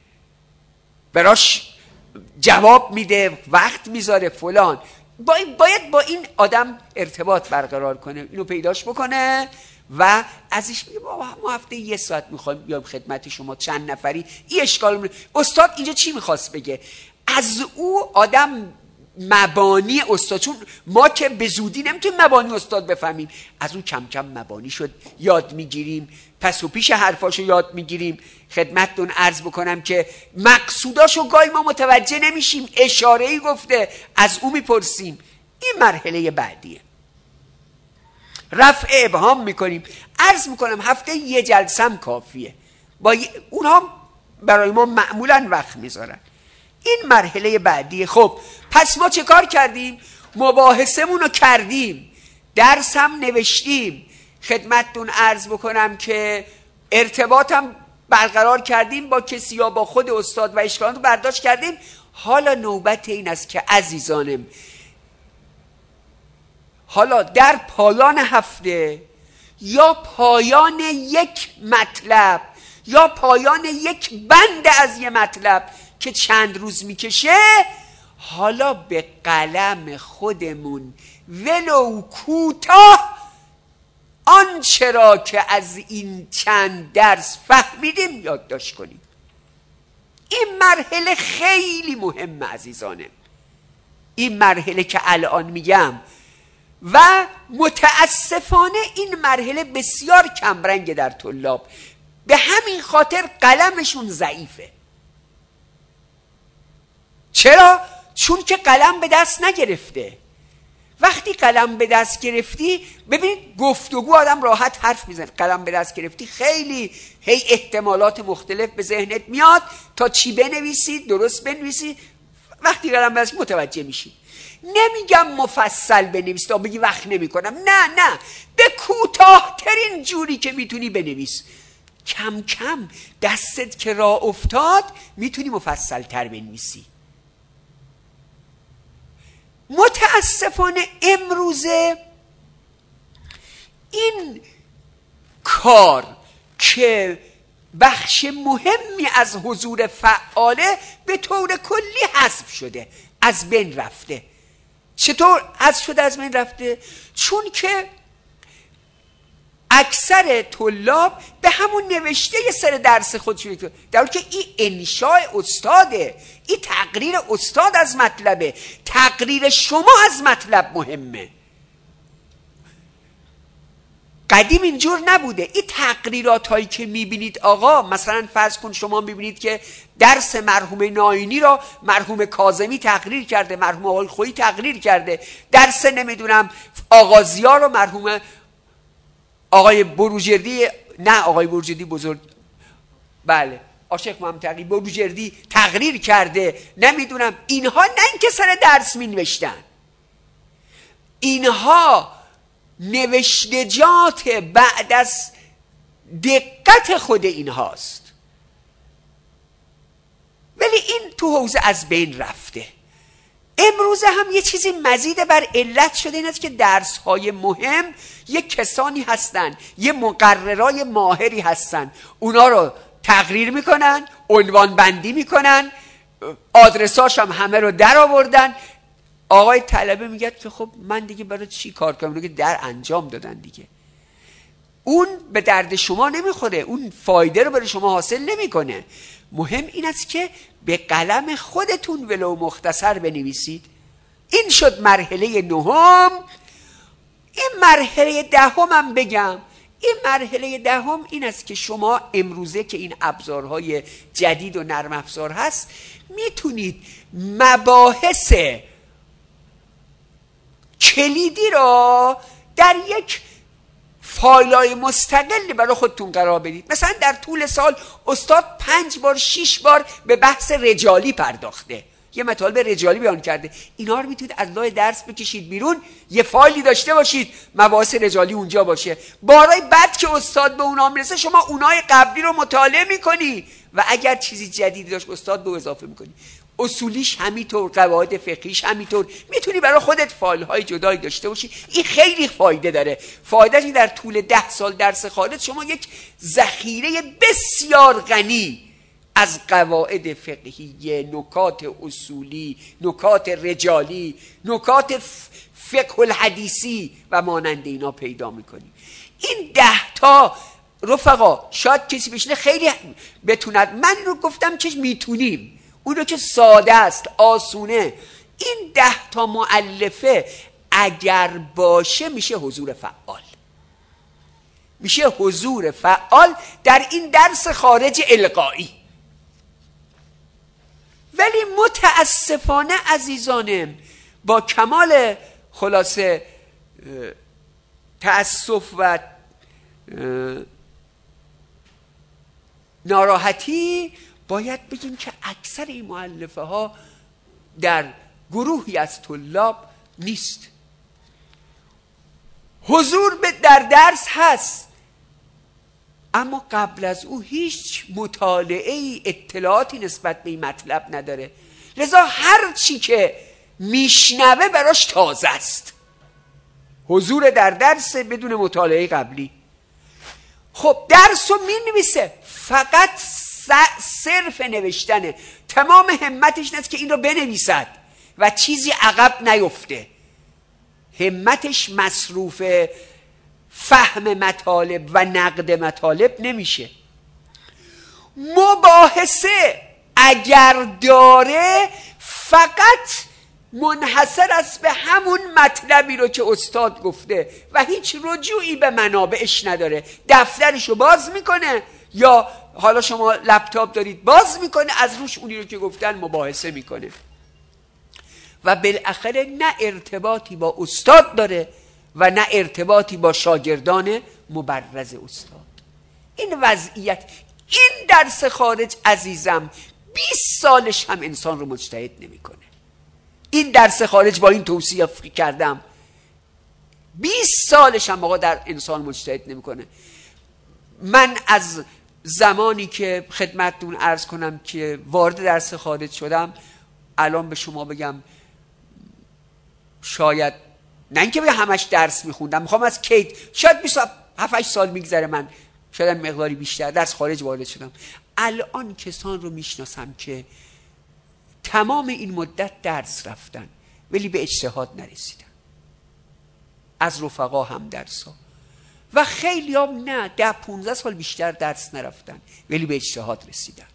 براش جواب میده، وقت میذاره فلان. باید با این آدم ارتباط برقرار کنه، اینو پیداش بکنه و ازش میگه بابا ما هفته یه ساعت میخوایم بیام خدمت شما، چند نفری این اشکال میکنه. استاد اینجا چی میخواست بگه؟ از او آدم مبانی استاد، چون ما که به زودی نمیتونیم مبانی استاد بفهمیم، از اون کم کم مبانی شد یاد میگیریم، پس و پیش حرفاشو یاد میگیریم. خدمتتون عرض بکنم که مقصوداشو گاهی ما متوجه نمیشیم، اشاره‌ای گفته از اون میپرسیم. این مرحله بعدیه، رفع ابهام میکنیم. عرض میکنم هفته یه جلسم کافیه، با اونها برای ما معمولا وقت میذارن. این مرحله بعدیه. خب پس ما چه کار کردیم؟ مباحثمون رو کردیم، درس هم نوشتیم، خدمتتون عرض بکنم که ارتباطم برقرار کردیم با کسی یا با خود استاد و اشکالات رو برداشت کردیم. حالا نوبت این است که عزیزانم، حالا در پایان هفته یا پایان یک مطلب یا پایان یک بند از یه مطلب که چند روز میکشه، حالا به قلم خودمون ولو کوتاه آنچه را که از این چند درس فهمیدیم یادداشت کنیم. این مرحله خیلی مهمه عزیزانم، این مرحله که الان میگم، و متاسفانه این مرحله بسیار کمرنگه در طلاب، به همین خاطر قلمشون ضعیفه. چرا؟ چون که قلم به دست نگرفته. وقتی قلم به دست گرفتی، ببینید گفتگو آدم راحت حرف میزنه، قلم به دست گرفتی خیلی هی احتمالات مختلف به ذهنت میاد تا چی بنویسی، درست بنویسی. وقتی قلم به دست متوجه میشی. نمیگم مفصل بنویس تا بگی وقت نمیکنم، نه نه، به کوتاه‌ترین جوری که میتونی بنویس. کم کم دستت که راه افتاد میتونی مفصل تر بنویسی. متاسفانه امروزه این کار که بخش مهمی از حضور فعاله به طور کلی حذف شده، از بین رفته. چطور حذف شده از بین رفته؟ چون که اکثر طلاب به همون نوشته سر درس خودشون، در حالی که این انشاء استاده، این تقریر استاد از مطلبه، تقریر شما از مطلب مهمه. قدیم اینجور نبوده. این تقریرات هایی که میبینید آقا، مثلا فرض کن شما میبینید که درس مرحوم ناینی را مرحوم کاظمی تقریر کرده، مرحوم آقای خویی تقریر کرده، درس نمیدونم آغازیار رو مرحوم آقای بروجردی، نه آقای بروجردی بزرگ، بله عاشق محمد تقی بروجردی تقریر کرده، نمیدونم اینها نه اینکه سر درس می نوشتن، اینها نوشتجات بعد از دقت خود اینهاست. ولی این تو حوزه از بین رفته. امروزه هم یه چیزی مزید بر علت شده، این است که درس های مهم یه کسانی هستن، یه مقررای ماهری هستن، اونا رو تقریر میکنن، عنوان بندی میکنن، آدرساش هم همه رو در آوردن. آقای طلبه میگه که خب من دیگه برای چی کار کنم؟ اونو که در انجام دادن دیگه. اون به درد شما نمیخوره، اون فایده رو برای شما حاصل نمیکنه. مهم این است که به قلم خودتون ولو مختصر بنویسید. این شد مرحله نهم. این مرحله دهم هم بگم، این مرحله دهم این است که شما امروزه که این ابزارهای جدید و نرم افزار هست، میتونید مباحث کلیدی را در یک فایلای مستقلی برای خودتون قرار بدید. مثلا در طول سال استاد پنج بار شیش بار به بحث رجالی پرداخته، یه مطالب رجالی بیان کرده، اینا رو میتونید از لای درس بکشید بیرون، یه فایلی داشته باشید مباحث رجالی اونجا باشه. بارای بعد که استاد به اونا میرسه شما اونای قبلی رو مطالعه میکنی و اگر چیزی جدیدی داشت استاد به اضافه میکنی. اصولیش همینطور، قواعد فقهیش همینطور، میتونی برای خودت فایل های جدایی داشته باشی. این خیلی فایده داره. فایدهش این در طول ده سال درس خارج شما یک ذخیره بسیار غنی از قواعد فقهی، نکات اصولی، نکات رجالی، نکات فقه الحدیثی و مانند اینا پیدا میکنی. این ده تا رفقا شاید کسی بشینه خیلی بتوند، من رو گفتم که میتونیم، اون رو که ساده است، آسونه. این ده تا مؤلفه اگر باشه میشه حضور فعال، میشه حضور فعال در این درس خارج القایی. ولی متاسفانه عزیزانم با کمال خلاصه تأسف و ناراحتی باید بگیم که اکثر این مؤلفه ها در گروهی از طلاب نیست. حضور به در درس هست اما قبل از او هیچ مطالعه اطلاعاتی نسبت به این مطلب نداره، لذا هر چی که میشنوه براش تازه است. حضور در درس بدون مطالعه قبلی. خب درس رو مینویسه، فقط صرف نوشتنه، تمام همتش نیست که این رو بنویسد و چیزی عقب نیفته، همتش مصروف فهم مطالب و نقد مطالب نمیشه. مباحثه اگر داره فقط منحصر است به همون مطلبی رو که استاد گفته و هیچ رجوعی به منابعش نداره. دفترشو باز میکنه یا حالا شما لپتاپ دارید باز میکنه، از روش اونی رو که گفتن مباحثه میکنه و بالاخره نه ارتباطی با استاد داره و نه ارتباطی با شاگردان مبرز استاد. این وضعیت، این درس خارج عزیزم بیست سالش هم انسان رو مجتهد نمیکنه. این درس خارج با این توصیف کردم بیست سالش هم آقا در انسان مجتهد نمیکنه. من از زمانی که خدمتتون عرض کنم که وارد درس خارج شدم، الان به شما بگم شاید نه اینکه بگم همش درس میخوندم، میخوام از کیت شاید بیست هفت سال میگذره من شاید مقداری بیشتر درس خارج وارد شدم. الان کسان رو میشناسم که تمام این مدت درس رفتن ولی به اجتهاد نرسیدن، از رفقا هم درس ها و خیلی هم نه ده پونزده سال بیشتر درس نرفتن ولی به اجتهاد رسیدن.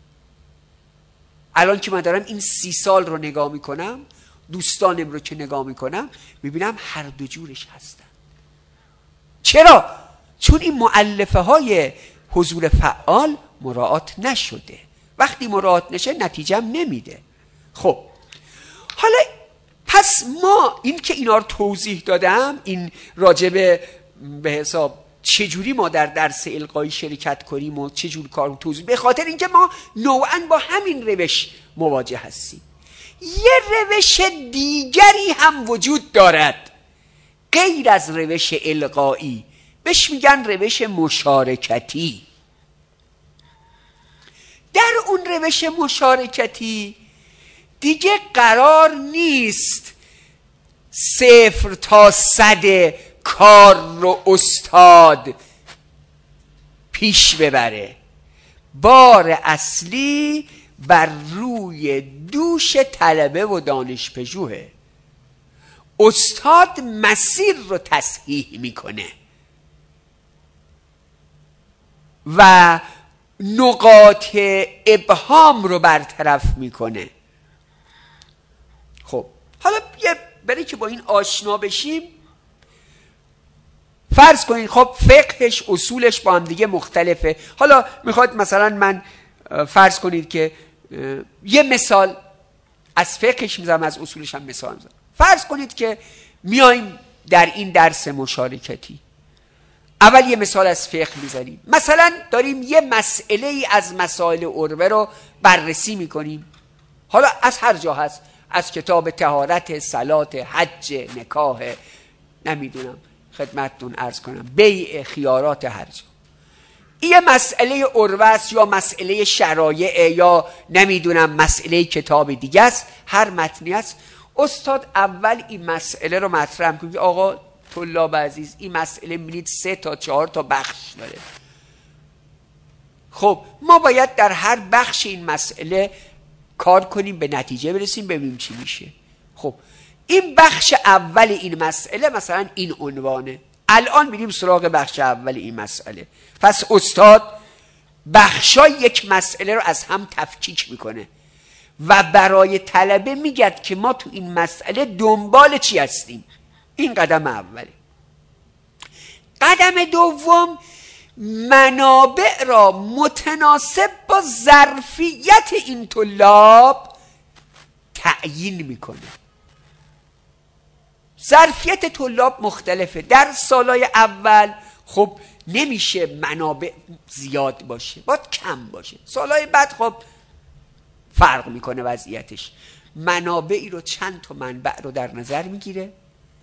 الان که من دارم این سی سال رو نگاه میکنم، دوستانم رو که نگاه میکنم، میبینم هر دو جورش هستن. چرا؟ چون این مؤلفه های حضور فعال مراعات نشده. وقتی مراعات نشه نتیجه هم نمیده. خب حالا پس ما این که اینا رو توضیح دادم، این راجبه به حساب چجوری ما در درس القایی شرکت کنیم و چجور کار رو توضیح، به خاطر اینکه ما نوعاً با همین روش مواجه هستیم. یه روش دیگری هم وجود دارد غیر از روش القایی، بهش میگن روش مشارکتی. در اون روش مشارکتی دیگه قرار نیست صفر تا صد کار رو استاد پیش ببره. بار اصلی بر روی دوش طلبه و دانش پژوهه. استاد مسیر رو تصحیح میکنه و نقاط ابهام رو برطرف میکنه. خب حالا یه برای که با این آشنا بشیم، فرض کنید خب فقهش اصولش با هم دیگه مختلفه. حالا میخواد مثلا من فرض کنید که یه مثال از فقهش میزنم، از اصولش هم مثال میزنم. فرض کنید که میایم در این درس مشارکتی، اول یه مثال از فقه میزنیم. مثلا داریم یه مسئله ای از مسائل عروه رو بررسی میکنیم، حالا از هر جا هست، از کتاب طهارت، صلات، حج، نکاح، نمیدونم خدمتتون عرض کنم بیع، خیارات، هر جا. این مسئله عروه است یا مسئله شرایع یا نمیدونم مسئله کتاب دیگه است، هر متنی است. استاد اول این مسئله رو مطرح می‌کنه. آقا طلاب عزیز، این مسئله می‌بینید سه تا چهار تا بخش داره. خب ما باید در هر بخش این مسئله کار کنیم، به نتیجه برسیم، ببینیم چی میشه. خب این بخش اول این مسئله مثلا این عنوانه. الان میریم سراغ بخش اول این مسئله. پس استاد بخشای یک مسئله رو از هم تفکیک میکنه و برای طلبه میگه که ما تو این مسئله دنبال چی هستیم. این قدم اوله. قدم دوم، منابع را متناسب با ظرفیت این طلاب تعیین میکنه. ظرفیت طلاب مختلفه. در سالهای اول خب نمیشه منابع زیاد باشه، باید کم باشه. سالهای بعد خب فرق میکنه وضعیتش. منابعی رو چند تا منبع رو در نظر میگیره.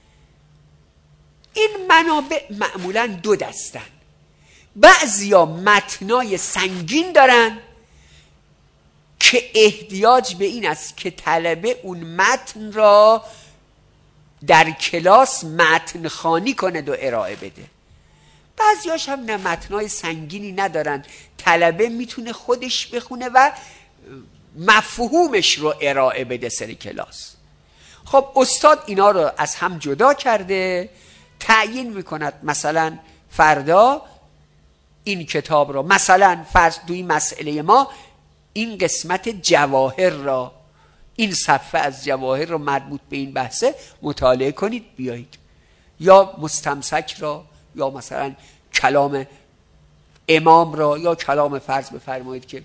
این منابع معمولاً دو دستن. بعضیا متنای سنگین دارن که احتیاج به این است که طلبه اون متن را در کلاس متن خوانی کنه و ارائه بده. بعضیاش هم نه متنای سنگینی ندارن، طلبه میتونه خودش بخونه و مفهومش رو ارائه بده سر کلاس. خب استاد اینا رو از هم جدا کرده، تعیین میکند مثلا فردا این کتاب رو، مثلا فرض دوی مسئله ما این قسمت جواهر را، این صفحه از جواهر رو مربوط به این بحثه مطالعه کنید بیایید، یا مستمسک را، یا مثلا کلام امام را، یا کلام فرض بفرمایید که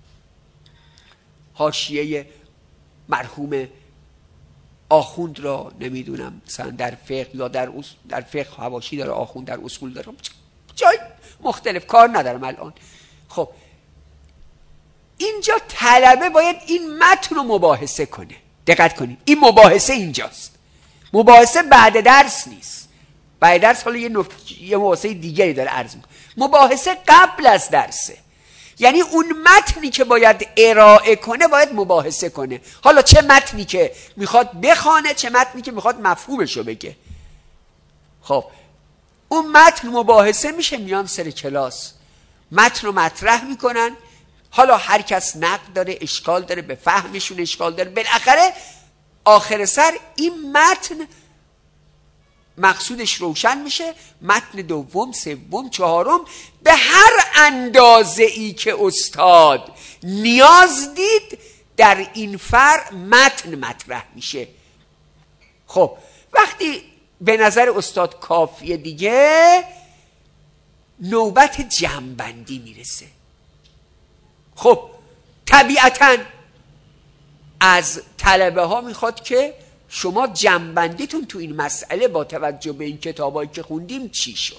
حاشیه مرحوم آخوند را، نمیدونم مثلا در فقه یا در در فقه حواشی داره، آخوند در اصول داره، جای مختلف، کار ندارم الان. خب اینجا طلبه باید این متن رو مباحثه کنه. دقت کنید، این مباحثه اینجاست. مباحثه بعد درس نیست. بعد درس حالا یه نکته، یه مباحثه دیگری داره عرض میکنه. مباحثه قبل از درسه. یعنی اون متنی که باید ارائه کنه باید مباحثه کنه. حالا چه متنی که میخواد بخونه، چه متنی که میخواد مفهومشو بگه. خب اون متن مباحثه میشه، میان سر کلاس متن رو مطرح میکنن. حالا هر کس نقد داره، اشکال داره، به فهمشون اشکال داره. بالاخره آخر سر این متن مقصودش روشن میشه. متن دوم، سوم، چهارم به هر اندازه ای که استاد نیاز دید در این فرع متن مطرح میشه. خب وقتی به نظر استاد کافیه دیگه نوبت جمع‌بندی میرسه. خب طبیعتاً از طلبه ها میخواد که شما جمع‌بندیتون تو این مسئله با توجه به این کتابایی که خوندیم چی شد.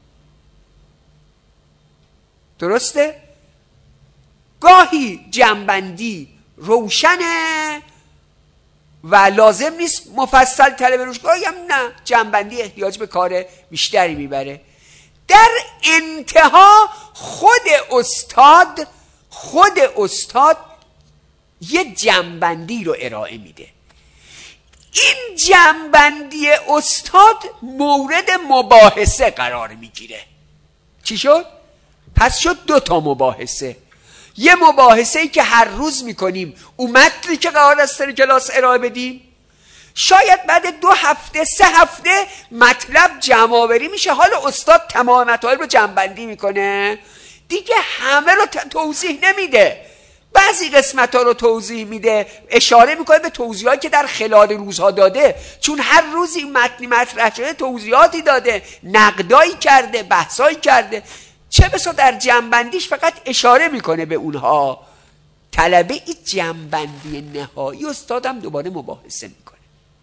درسته؟ گاهی جمع‌بندی روشنه و لازم نیست مفصل طلبه روش، گاهی هم نه، جمع‌بندی احتیاج به کار بیشتری میبره. در انتها خود استاد خود استاد یه جمع‌بندی رو ارائه میده. این جمع‌بندی استاد مورد مباحثه قرار میگیره. چی شد؟ پس شد دو تا مباحثه. یه مباحثه ای که هر روز میکنیم، اون متنی که قرار است در کلاس ارائه بدیم، شاید بعد دو هفته سه هفته مطلب جمع‌آوری میشه، حالا استاد تمام مطالب رو جمع‌بندی میکنه دیگه، همه رو توضیح نمیده، بعضی قسمت ها رو توضیح میده، اشاره میکنه به توضیحاتی که در خلال روزها داده، چون هر روزی متنی مطرح شده توضیحاتی داده، نقدایی کرده، بحثایی کرده، چه بسا در جمع‌بندیش فقط اشاره میکنه به اونها. طلبه این جمع‌بندی نهایی استادم دوباره مباحثه میکنه.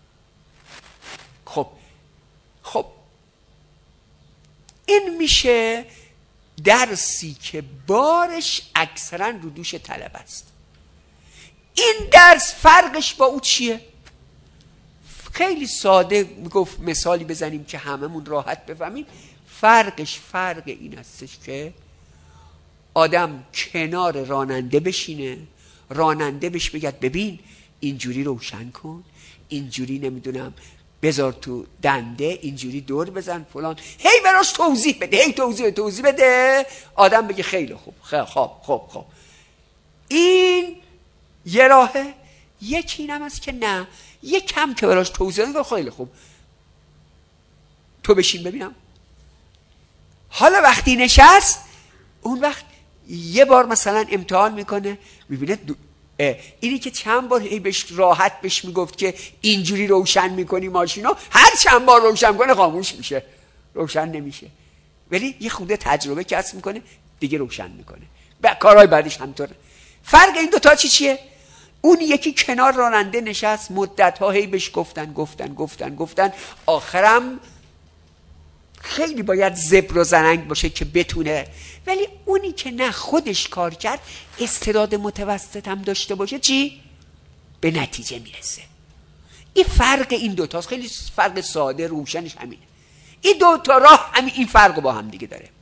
خب خب این میشه درسی که بارش اکثرا رو دوش طلبه است. این درس فرقش با او چیه؟ خیلی ساده میگفت مثالی بزنیم که هممون راحت بفهمیم. فرقش فرق این هستش که آدم کنار راننده بشینه، راننده بهش بگد ببین اینجوری روشن کن، اینجوری نمیدونم بذار تو دنده، اینجوری دور بزن فلان، هی براش توضیح بده، هی توضیح بده توضیح بده آدم بگه خیلی خوب خیلی خوب خوب خوب. این یه راهه. یکی اینم هست که نه، یه کم که براش توضیح بده خیلی خوب تو بشین ببینم. حالا وقتی نشست اون وقت یه بار مثلا امتحان میکنه، میبینه اینی که چند بار هی بهش راحت بهش میگفت که اینجوری روشن میکنی ماشینو، هر چند بار روشن کنه خاموش میشه، روشن نمیشه. ولی یه خورده تجربه کسب میکنه دیگه روشن میکنه، به کارهای بعدش همینطوره. فرق این دوتا چی چیه؟ اون یکی کنار راننده نشست، مدت ها هی بهش گفتن گفتن گفتن گفتن آخرم خیلی باید زبر و زرنگ باشه که بتونه. ولی اونی که نه خودش کار کرد، استعداد متوسط هم داشته باشه، چی؟ به نتیجه میرسه. این فرق این دوتاست، خیلی فرق ساده روشنش همینه. این دوتا راه همین این فرق با هم دیگه داره.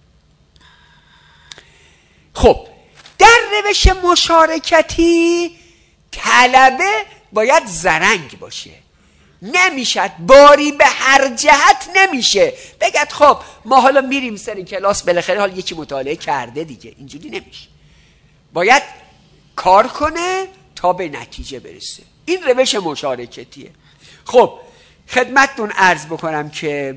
خب در روش مشارکتی طلبه باید زرنگ باشه، نمیشد باری به هر جهت نمیشه بگد خب ما حالا میریم سر کلاس بالاخره حالا یکی مطالعه کرده دیگه، اینجوری نمیشه. باید کار کنه تا به نتیجه برسه. این روش مشارکتیه. خب خدمتتون عرض بکنم که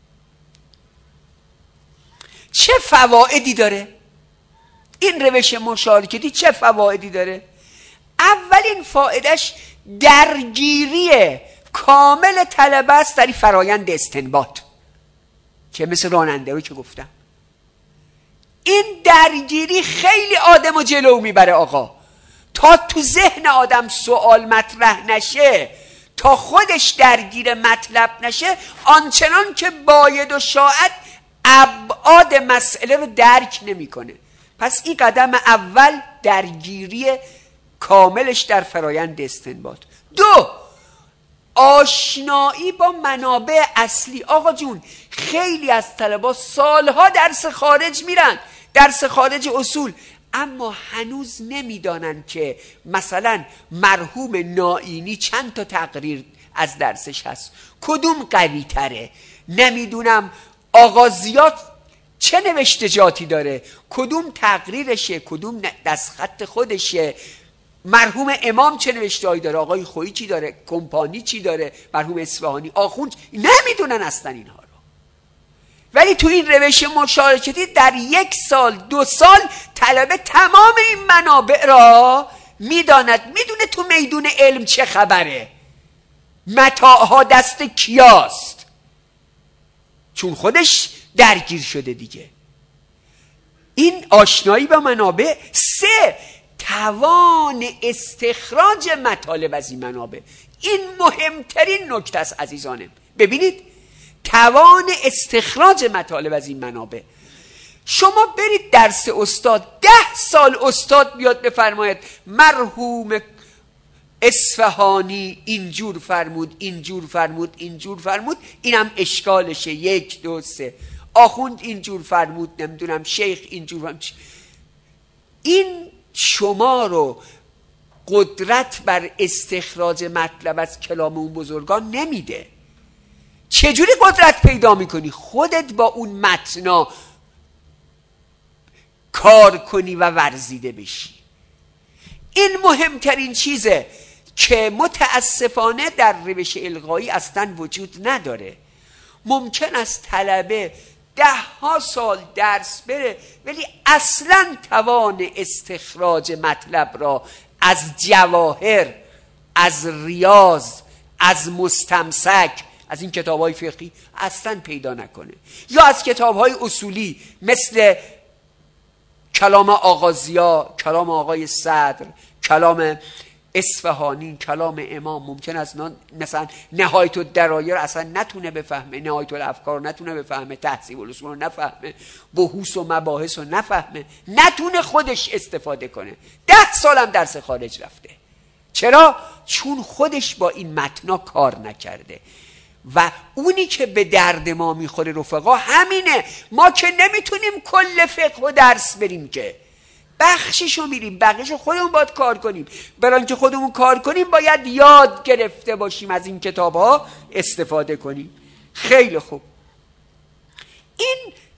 چه فوایدی داره این روش مشارکتی، چه فوایدی داره؟ اولین فایدهش درگیری کامل طلبه است در این فرایند استنباط که مثل راننده رو که گفتم. این درگیری خیلی آدم و جلو میبره آقا. تا تو ذهن آدم سوال مطرح نشه، تا خودش درگیر مطلب نشه، آنچنان که باید و شاید ابعاد مسئله رو درک نمیکنه. پس این قدم اول درگیری کاملش در فرایند استنباط. دو، آشنایی با منابع اصلی. آقا جون خیلی از طلبا سالها درس خارج میرن، درس خارج اصول، اما هنوز نمیدانن که مثلا مرحوم نائینی چند تا تقریر از درسش هست، کدوم قوی تره، نمیدونم آغازیات چه نوشتجاتی داره، کدوم تقریرشه، کدوم دستخط خودشه، مرحوم امام چه نوشته‌ای داره، آقای خویی چی داره، کمپانی چی داره، مرحوم اصفهانی، آخوند، نمیدونن اصلا اینها رو. ولی تو این روش مشارکتی در یک سال دو سال طلبه تمام این منابع را میداند، میدونه تو میدون علم چه خبره، متاعها دست کیاست، چون خودش درگیر شده دیگه. این آشنایی با منابع. سه، توان استخراج مطالب از این منابع. این مهمترین نکته است عزیزانم. ببینید، توان استخراج مطالب از این منابع. شما برید درس استاد، ده سال استاد بیاد بفرماید مرحوم اصفهانی اینجور فرمود، اینجور فرمود، اینجور فرمود، اینم اشکالشه، یک دو سه، آخوند اینجور فرمود، نمیدونم شیخ اینجور فرمود. این شما رو قدرت بر استخراج مطلب از کلام اون بزرگان نمیده. چجوری قدرت پیدا میکنی؟ خودت با اون متنا کار کنی و ورزیده بشی. این مهمترین چیزه که متاسفانه در روش القایی اصلا وجود نداره. ممکن است طلبه ده ها سال درس بره ولی اصلا توان استخراج مطلب را از جواهر، از ریاض، از مستمسک، از این کتاب‌های فقهی اصلا پیدا نکنه، یا از کتاب‌های اصولی مثل کلام آقا ضیا، کلام آقای صدر، کلام اصفهانی، کلام امام. ممکن است مثلا نهایت الدرایر اصلا نتونه بفهمه، نهایت الافکار نتونه بفهمه، تهذیب الاصول رو نفهمه، بحوث و مباحث رو نفهمه، نتونه خودش استفاده کنه. ده سالم درس خارج رفته. چرا؟ چون خودش با این متنا کار نکرده. و اونی که به درد ما میخوره رفقا همینه. ما که نمیتونیم کل فقه و درس بریم، که بخششو میریم، بقیشو خودمون باید کار کنیم. برای اینکه خودمون کار کنیم باید یاد گرفته باشیم، از این کتاب ها استفاده کنیم. خیلی خوب. این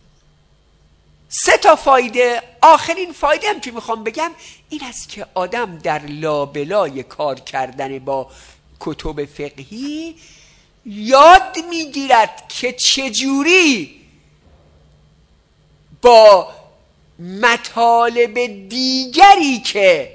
سه تا فایده. آخرین فایده هم که میخوام بگم این است که آدم در لابلای کار کردن با کتب فقهی یاد میگیرد که چجوری با مطالب دیگری که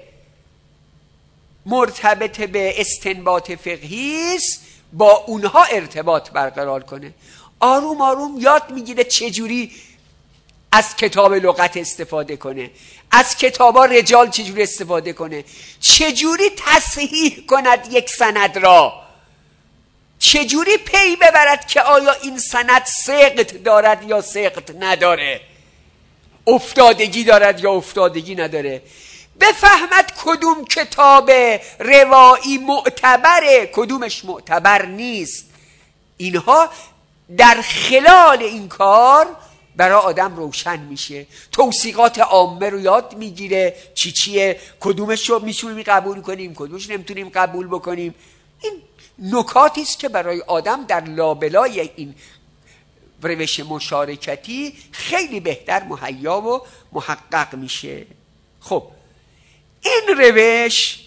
مرتبط به استنباط فقهی است با اونها ارتباط برقرار کنه. آروم آروم یاد میگیره چجوری از کتاب لغت استفاده کنه، از کتابا رجال چجوری استفاده کنه، چجوری تصحیح کند یک سند را، چجوری پی ببرد که آیا این سند سقط دارد یا سقط نداره، افتادگی دارد یا افتادگی نداره، بفهمد کدوم کتاب روایی معتبره، کدومش معتبر نیست. اینها در خلال این کار برای آدم روشن میشه. توثیقات عامه رو یاد میگیره، چی چیه، کدومش رو میتونیم قبول کنیم، کدومش نمیتونیم قبول بکنیم. این نکاتی است که برای آدم در لابلای این روش مشارکتی خیلی بهتر مهیا و محقق میشه. خب این روش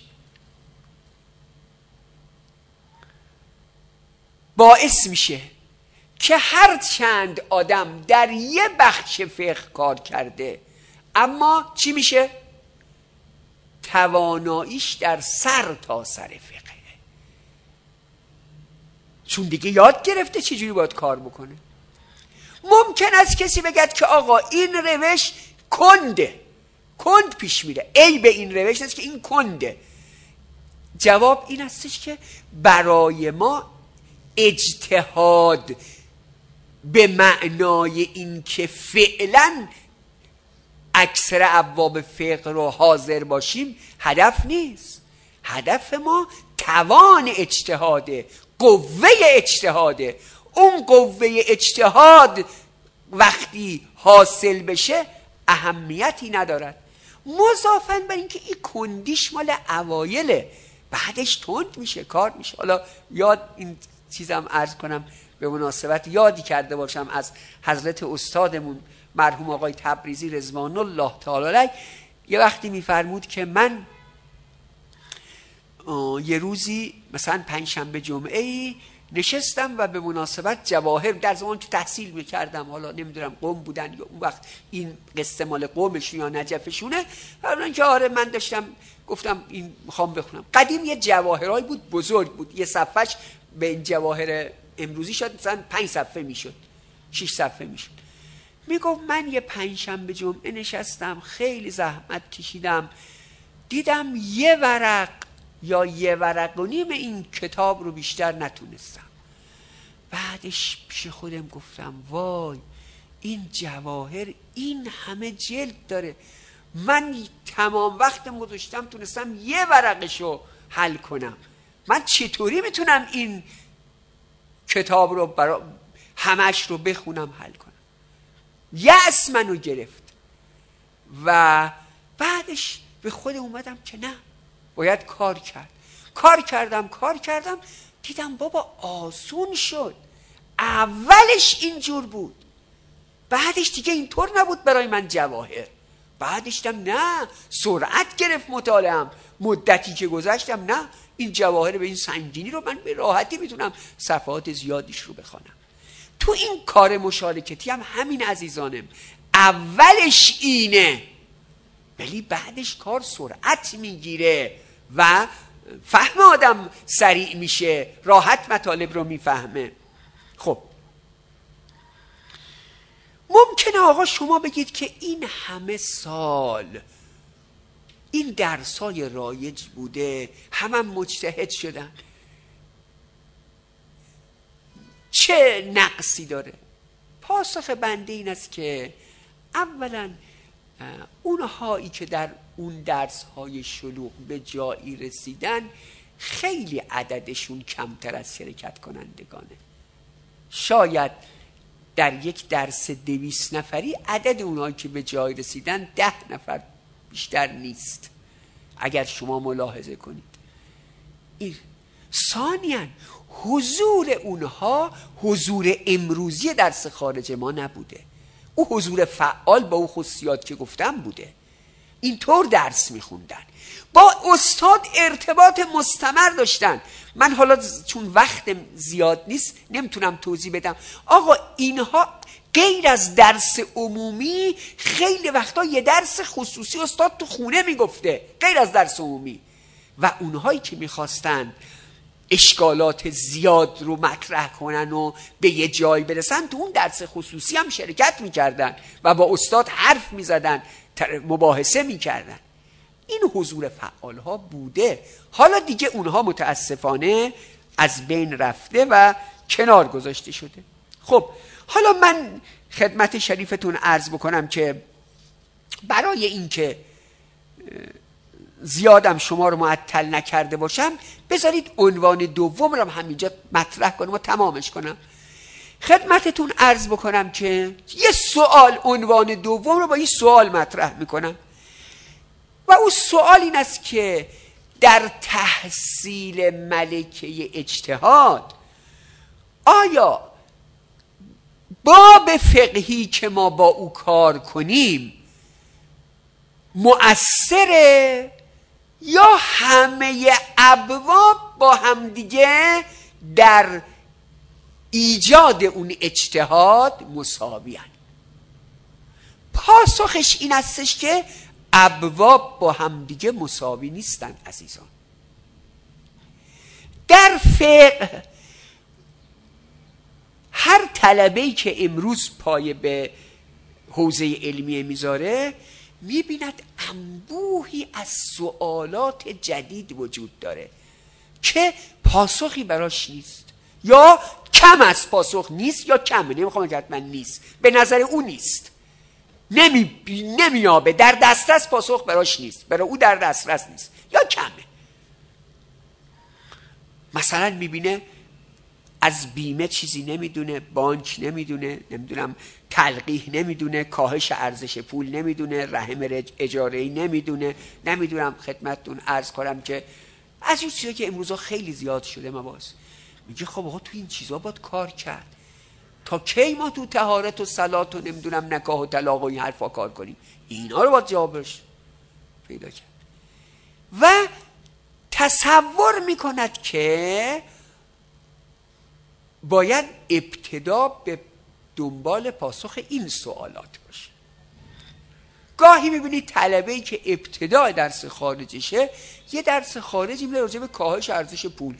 باعث میشه که هر چند آدم در یه بخش فقه کار کرده، اما چی میشه؟ تواناییش در سر تا سر فقه، چون دیگه یاد گرفته چجوری باید کار بکنه. ممکن است کسی بگد که آقا این روش کنده، کند پیش میره، ای به این روش است که این کنده. جواب این استش که برای ما اجتهاد به معنای این که فعلا اکثر ابواب فقه رو حاضر باشیم هدف نیست. هدف ما توان اجتهاده، قوه اجتهاده. اون قوه اجتهاد وقتی حاصل بشه اهمیتی ندارد، مضافاً بر اینکه این کندیش مال اوایله، بعدش تند میشه، کار میشه. حالا یاد این چیزم عرض کنم به مناسبت، یادی کرده باشم از حضرت استادمون مرحوم آقای تبریزی رضوان الله تعالی علیه، یه وقتی میفرمود که من یه روزی مثلا پنجشنبه جمعه ای نشستم و به مناسبت جواهر، در زمان که تحصیل میکردم، حالا نمیدونم قم بودن یا اون وقت این قصه مال قمشون یا نجفشونه، حالا که آره من داشتم گفتم این میخوام بخونم. قدیم یه جواهرایی بود بزرگ بود، یه صفحش به این جواهر امروزی شد مثلا پنج صفحه میشد، شش صفحه میشد. میگفت من یه پنجشنبه جمعه نشستم، خیلی زحمت کشیدم، دیدم یه ورق یا یه ورق و نیم این کتاب رو بیشتر نتونستم. بعدش پیش خودم گفتم وای این جواهر این همه جلد داره، من تمام وقتم گذاشتم تونستم یه ورقشو حل کنم، من چطوری میتونم این کتاب رو برا همش رو بخونم حل کنم؟ یأس منو گرفت و بعدش به خود اومدم که نه باید کار کرد. کار کردم کار کردم دیدم بابا آسون شد. اولش اینجور بود، بعدش دیگه اینطور نبود برای من جواهر. بعدش دیدم نه سرعت گرفت مطالعه‌ام، مدتی که گذشتم نه این جواهر به این سنگینی رو من به راحتی میتونم صفحات زیادیش رو بخونم. تو این کار مشارکتی هم همین عزیزانم، اولش اینه ولی بعدش کار سرعت میگیره و فهم آدم سریع میشه، راحت مطالب رو میفهمه. خب ممکنه آقا شما بگید که این همه سال این درسای رایج بوده، همه مجتهد شدن، چه نقصی داره؟ پاسخ بنده این است که اولا اونهایی که در اون درس‌های شلوغ به جایی رسیدن خیلی عددشون کمتر از شرکت کنندگانه. شاید در یک درس دویست نفری عدد اونهایی که به جایی رسیدن ده نفر بیشتر نیست اگر شما ملاحظه کنید. این ثانیاً حضور اونها حضور امروزی درس خارج ما نبوده، او حضور فعال با او خصوصیات که گفتم بوده. اینطور درس میخوندن، با استاد ارتباط مستمر داشتن. من حالا چون وقت زیاد نیست نمیتونم توضیح بدم. آقا اینها غیر از درس عمومی خیلی وقتا یه درس خصوصی استاد تو خونه میگفته غیر از درس عمومی، و اونهایی که میخواستن اشکالات زیاد رو مطرح کنن و به یه جای برسن تو اون درس خصوصی هم شرکت میکردن و با استاد حرف میزدن، مباحثه میکردن. این حضور فعال ها بوده، حالا دیگه اونها متاسفانه از بین رفته و کنار گذاشته شده. خب حالا من خدمت شریفتون عرض بکنم که برای اینکه زیادم شما رو معطل نکرده باشم بذارید عنوان دوم رو همینجا مطرح کنم و تمامش کنم. خدمتتون عرض بکنم که یه سوال، عنوان دوم رو با یه سوال مطرح میکنم و اون سوال این است که در تحصیل ملکه اجتهاد آیا باب فقهی که ما با او کار کنیم مؤثره یا همه ابواب با همدیگه در ایجاد اون اجتهاد مساویان؟ پاسخش این استش که ابواب با همدیگه مساوی نیستن عزیزان. در فقه هر طلبه‌ای که امروز پای به حوزه علمیه میذاره میبیند انبوهی از سوالات جدید وجود داره که پاسخی براش نیست، یا کم از پاسخ نیست یا کمه، نمیخوام که حتما نیست، به نظر او نیست، نمی نمیابه، در دسترس پاسخ براش نیست، برای او در دسترس نیست یا کمه. مثلا میبینه از بیمه چیزی نمیدونه، بانک نمیدونه، نمیدونم تلقیح نمیدونه، کاهش ارزش پول نمیدونه، رحم اجاره‌ای نمیدونه، نمیدونم خدمتتون عرض کنم که از این چیزا که امروزا خیلی زیاد شده مباحث. میگه خب آقا تو این چیزا باید کار کرد، تا کی ما تو طهارت و صلات و نمیدونم نکاح و طلاق و این حرفا کار کنیم؟ اینا رو باید جوابش پیدا کرد. و تصور میکند که باید ابتدا به دنبال پاسخ این سوالات باشه. گاهی میبینید طلبه‌ای که ابتدا درس خارجشه یه درس خارجی میره راجع به کاهش ارزش پول.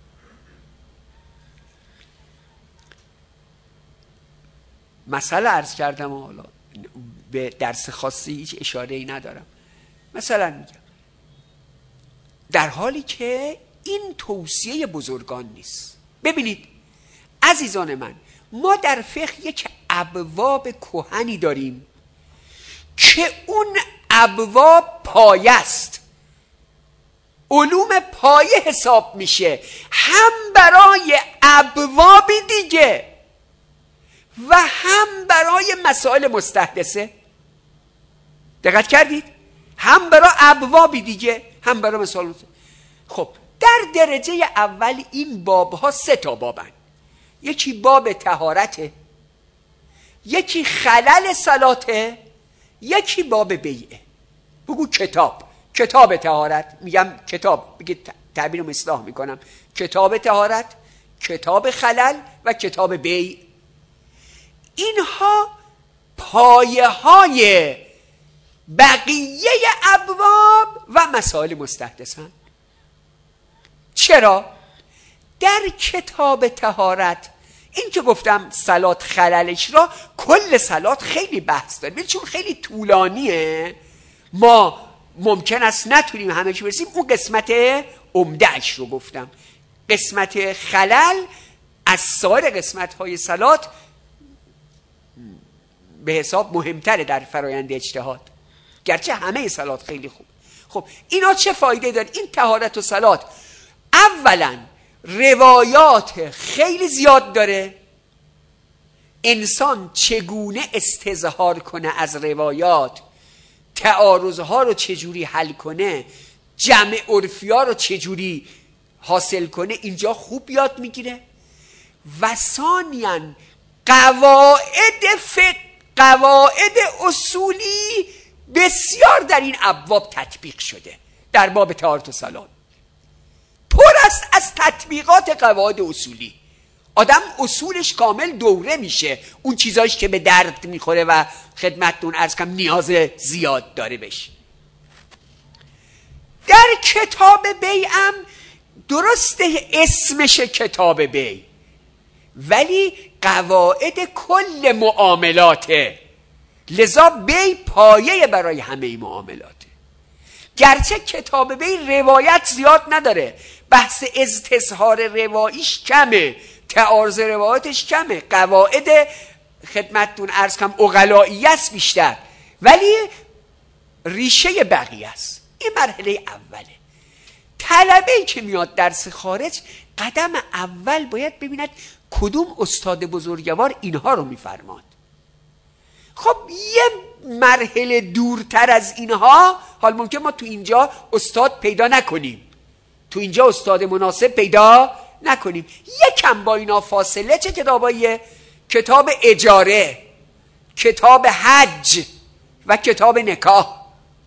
مثلا عرض کردم و حالا به درس خاصی هیچ اشاره‌ای ندارم. مثلا میگم در حالی که این توصیه بزرگان نیست. ببینید عزیزان من، ما در فقه یک ابواب کهنی داریم که اون ابواب پایه است، علوم پایه حساب میشه، هم برای ابواب دیگه و هم برای مسائل مستحدثه. دقت کردید؟ هم برای ابوابی دیگه هم برای مسائل مستحدثه. خب در درجه اول این بابها سه تا بابن. یکی باب طهارته، یکی خلل صلاته، یکی باب بیعه. بگو کتاب کتاب طهارت، میگم کتاب، بگید تعبیر رو اصلاح میکنم، کتاب طهارت، کتاب خلل و کتاب بیع. اینها پایه های بقیه ابواب و مسائل مستحدثن. چرا؟ در کتاب طهارت این که گفتم صلات خللش را، کل صلات خیلی بحث داره چون خیلی طولانیه، ما ممکن است نتونیم همه چی برسیم. اون قسمت عمده‌اش رو گفتم. قسمت خلل از سایر قسمت های صلات به حساب مهمتره در فرایند اجتهاد، گرچه همه صلات خیلی خوب. خب اینا چه فایده داره؟ این طهارت و صلات اولا روایات خیلی زیاد داره، انسان چگونه استظهار کنه از روایات، تعارضها رو چجوری حل کنه، جمع عرفی‌ها رو چجوری حاصل کنه، اینجا خوب یاد میگیره. و ثانیاً قواعد فقه، قواعد اصولی بسیار در این ابواب تطبیق شده. در باب طهارت و صلات پر است از تطبیقات قواعد اصولی. آدم اصولش کامل دوره میشه، اون چیزایش که به درد میخوره و خدمتتون عرض کنم نیاز زیاد داره بشه. در کتاب بیعم درسته اسمش کتاب بیع، ولی قواعد کل معاملاته، لذا بیع پایه برای همه معاملاته. گرچه کتاب بیع روایت زیاد نداره، بحث استظهار رواییش کمه، تعارض روایاتش کمه، قواعد خدمتتون عرض کنم عقلائیه است بیشتر، ولی ریشه بقیه است. این مرحله اوله. طلبه‌ای که میاد درس خارج قدم اول باید ببیند کدوم استاد بزرگوار اینها رو میفرماد. خب یه مرحله دورتر از اینها، حال ممکن ما تو اینجا استاد پیدا نکنیم، تو اینجا استاد مناسب پیدا نکنیم، یکم با اینا فاصله چه کتاباییه؟ کتاب اجاره، کتاب حج و کتاب نکاح.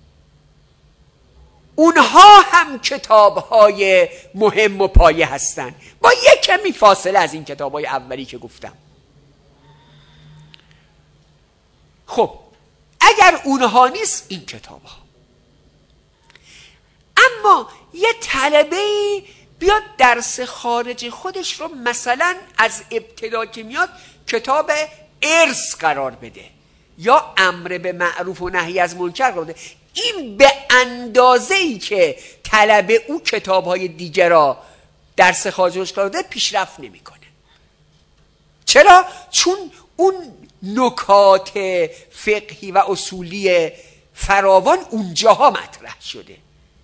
اونها هم کتاب‌های مهم و پایه هستن، با یک کمی فاصله از این کتاب‌های اولی که گفتم. خب اگر اونها نیست این کتاب‌ها. اما یه طلبه‌ای بیاد درس خارج خودش رو مثلا از ابتدا که میاد کتاب ارث قرار بده یا امر به معروف و نهی از منکر قرار بده، این به اندازه‌ای که طلبه او کتاب‌های دیگر را درس خارجش قرار بده پیشرفت نمی‌کنه. چرا؟ چون اون نکات فقهی و اصولی فراوان اونجاها مطرح شده.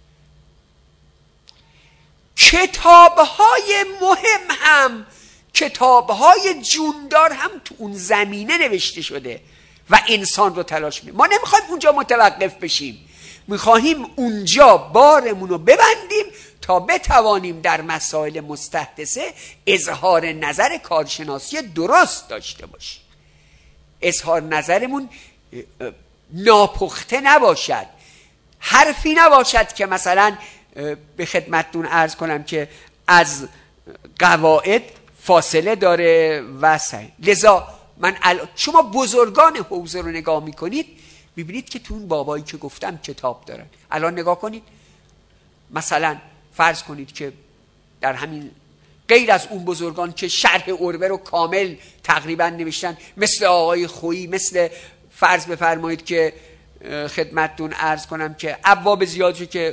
کتاب‌های مهم هم، کتاب‌های جوندار هم تو اون زمینه نوشته شده و انسان رو تلاش می‌کنه. ما نمی‌خوایم اونجا متوقف بشیم، می‌خواهیم اونجا بارمون رو ببندیم تا بتوانیم در مسائل مستحدثه اظهار نظر کارشناسی درست داشته باشیم. اظهار نظرمون ناپخته نباشد، حرفی نباشد که مثلا به خدمتتون عرض کنم که از قواعد فاصله داره و سعی. لذا من ال... شما بزرگان حوزه رو نگاه میکنید میبینید که تو اون بابایی که گفتم کتاب دارن. الان نگاه کنید، مثلا فرض کنید که در همین غیر از اون بزرگان که شرح عربه رو کامل تقریبا نوشتن، مثل آقای خویی، مثل فرض بفرمایید که خدمتتون عرض کنم که ابواب زیادی که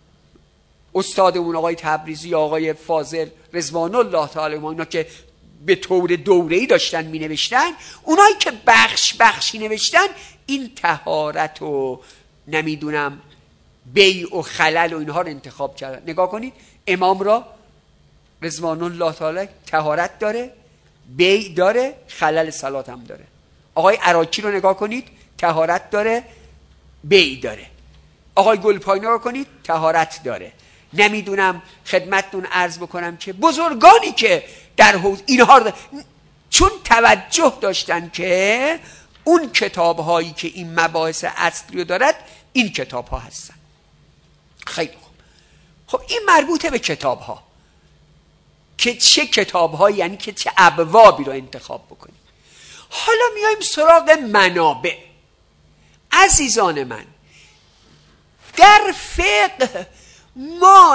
استادمون آقای تبریزی، آقای فاضل رضوان الله تعالی ما، اینا که به طور دوره‌ای داشتن می نوشتن، اونایی که بخش بخشی نوشتن این طهارت و نمیدونم بیع و خلل و اینها رو انتخاب کردن. نگاه کنید امام را رضوان الله تعالی طهارت داره، بیع داره، خلل صلات هم داره. آقای عراقی رو نگاه کنید طهارت داره، بیع داره. آقای گلپاینا رو کنید طهارت داره. نمیدونم خدمتتون عرض بکنم که بزرگانی که در حوزه اینها رو چون توجه داشتن که اون کتاب هایی که این مباحث اصلی رو دارد این کتاب ها هستن. خیلی خوب. خب این مربوطه به کتاب ها که چه کتاب هایی، یعنی که چه ابوابی رو انتخاب بکنیم. حالا میایم سراغ منابع. عزیزان من، در فقه ما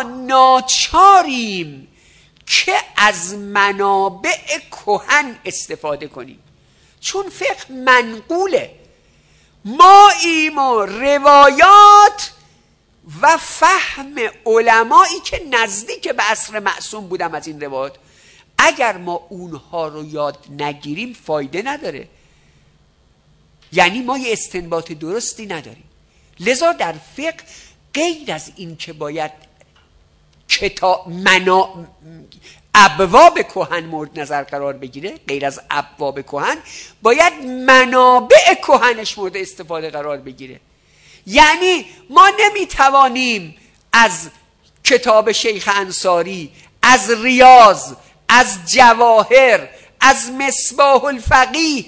ناچاریم که از منابع کهن استفاده کنیم، چون فقه منقوله. ما ایم و روایات و فهم علمایی که نزدیک به عصر معصوم بودم از این روایات، اگر ما اونها رو یاد نگیریم فایده نداره، یعنی ما یه استنباط درستی نداریم. لذا در فقه غیر از این که باید کتاب منا ابواب کهن مورد نظر قرار بگیره، غیر از ابواب کهن باید منابع کهنش مورد استفاده قرار بگیره. یعنی ما نمیتوانیم از کتاب شیخ انصاری، از ریاض، از جواهر، از مصباح الفقیه،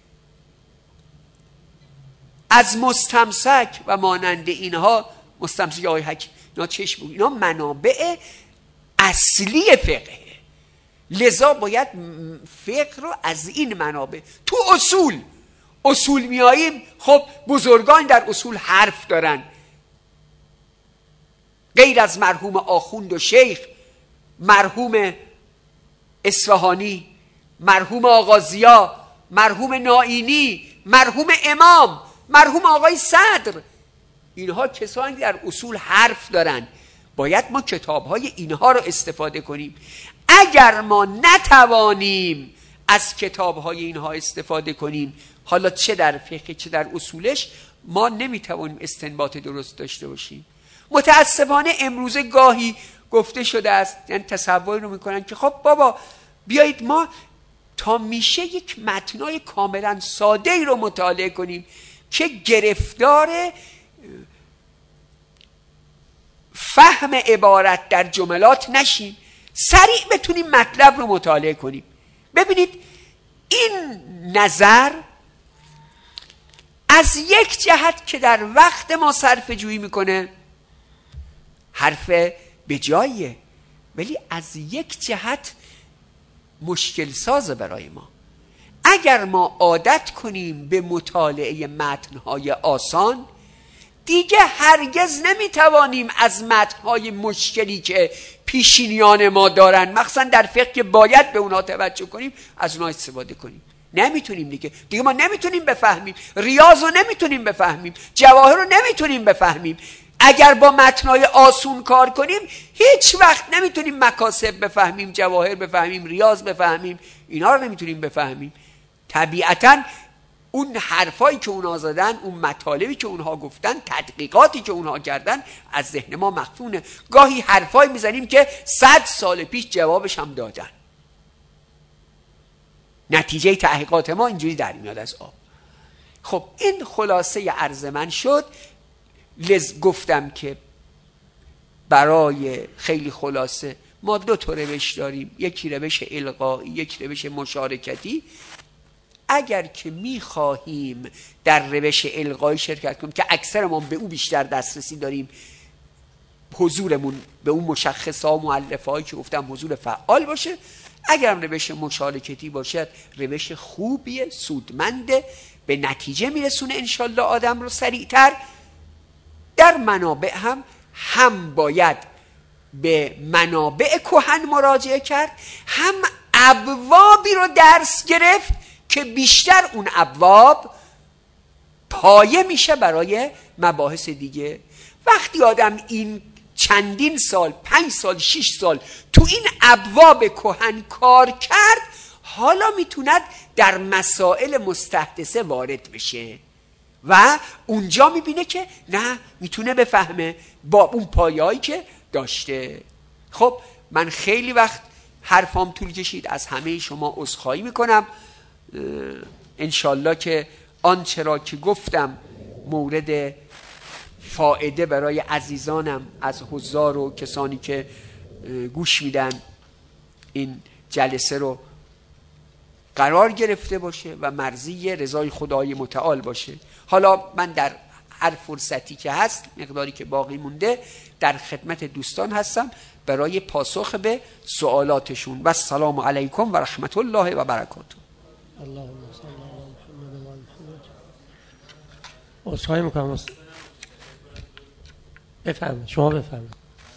از مستمسک و مانند اینها، مستمسک آقای حکیم، اینا چشم بود، اینا منابع اصلی فقهه. لذا باید فقه رو از این منابع. تو اصول اصول میاییم، خب بزرگان در اصول حرف دارن، غیر از مرحوم آخوند و شیخ، مرحوم اصفهانی، مرحوم آغازیا، مرحوم نائینی، مرحوم امام، مرحوم آقای صدر، اینها کسانی در اصول حرف دارن. باید ما کتاب‌های اینها رو استفاده کنیم. اگر ما نتوانیم از کتاب‌های اینها استفاده کنیم، حالا چه در فقه چه در اصولش، ما نمیتوانیم استنباط درست داشته باشیم. متاسفانه امروزه گاهی گفته شده است، یعنی تصوری رو میکنن که خب بابا بیایید ما تا میشه یک متنای کاملا ساده ای رو مطالعه کنیم که گرفتار فهم عبارت در جملات نشیم، سریع بتونیم مطلب رو مطالعه کنیم. ببینید این نظر از یک جهت که در وقت ما صرف جویی میکنه حرف به جاییه، ولی از یک جهت مشکل سازه برای ما. اگر ما عادت کنیم به مطالعه متنهای آسان، دیگه هرگز نمیتوانیم از متنهای مشکلی که پیشینیان ما دارن، مخصوصا در فقه که باید به اونها توجه کنیم، از اونها استفاده کنیم. نمیتونیم دیگه دیگه ما نمیتونیم بفهمیم ریاض رو، نمیتونیم بفهمیم جواهر رو، نمیتونیم بفهمیم. اگر با متنای آسون کار کنیم هیچ وقت نمیتونیم مکاسب بفهمیم، جواهر بفهمیم، ریاض بفهمیم، اینا رو نمیتونیم بفهمیم. طبیعتاً اون حرفایی که اونها زدن، اون مطالبی که اونها گفتن، تدقیقاتی که اونها کردن از ذهن ما مخفونه. گاهی حرفایی میزنیم که صد سال پیش جوابش هم دادن. نتیجه تحقیقات ما اینجوری در میاد از آب. خب این خلاصه عرض من شد. لذ گفتم که برای خیلی خلاصه ما دو تا روش داریم، یکی روش القایی، یک روش مشارکتی. اگر که میخواهیم در روش القایی شرکت کنیم که اکثرمان به او بیشتر دسترسی داریم، حضورمون به اون مشخصا و مؤلفه‌ای که گفتم حضور فعال باشه. اگرم روش مشارکتی باشد روش خوبیه، سودمنده، به نتیجه میرسونه انشالله آدم رو سریعتر. در منابع هم هم باید به منابع کهن مراجعه کرد، هم ابوابی رو درس گرفت که بیشتر اون ابواب پایه میشه برای مباحث دیگه. وقتی آدم این چندین سال، پنج سال، شش سال تو این ابواب کهن کار کرد، حالا میتوند در مسائل مستحدثه وارد بشه و اونجا میبینه که نه، میتونه بفهمه با اون پایه‌ای که داشته. خب من خیلی وقت حرفام طول کشید، از همه شما عذرخواهی میکنم. انشالله که آنچه را که گفتم مورد فایده برای عزیزانم از حضار و کسانی که گوش میدن این جلسه رو قرار گرفته باشه و مرضی رضای خدای متعال باشه. حالا من در هر فرصتی که هست، مقداری که باقی مونده، در خدمت دوستان هستم برای پاسخ به سوالاتشون. و السلام علیکم و رحمت الله و برکاته. اللهم صل علی محمد و آل محمد. عذرخواهی میکنم. بفرمایید، شما بفرمایید.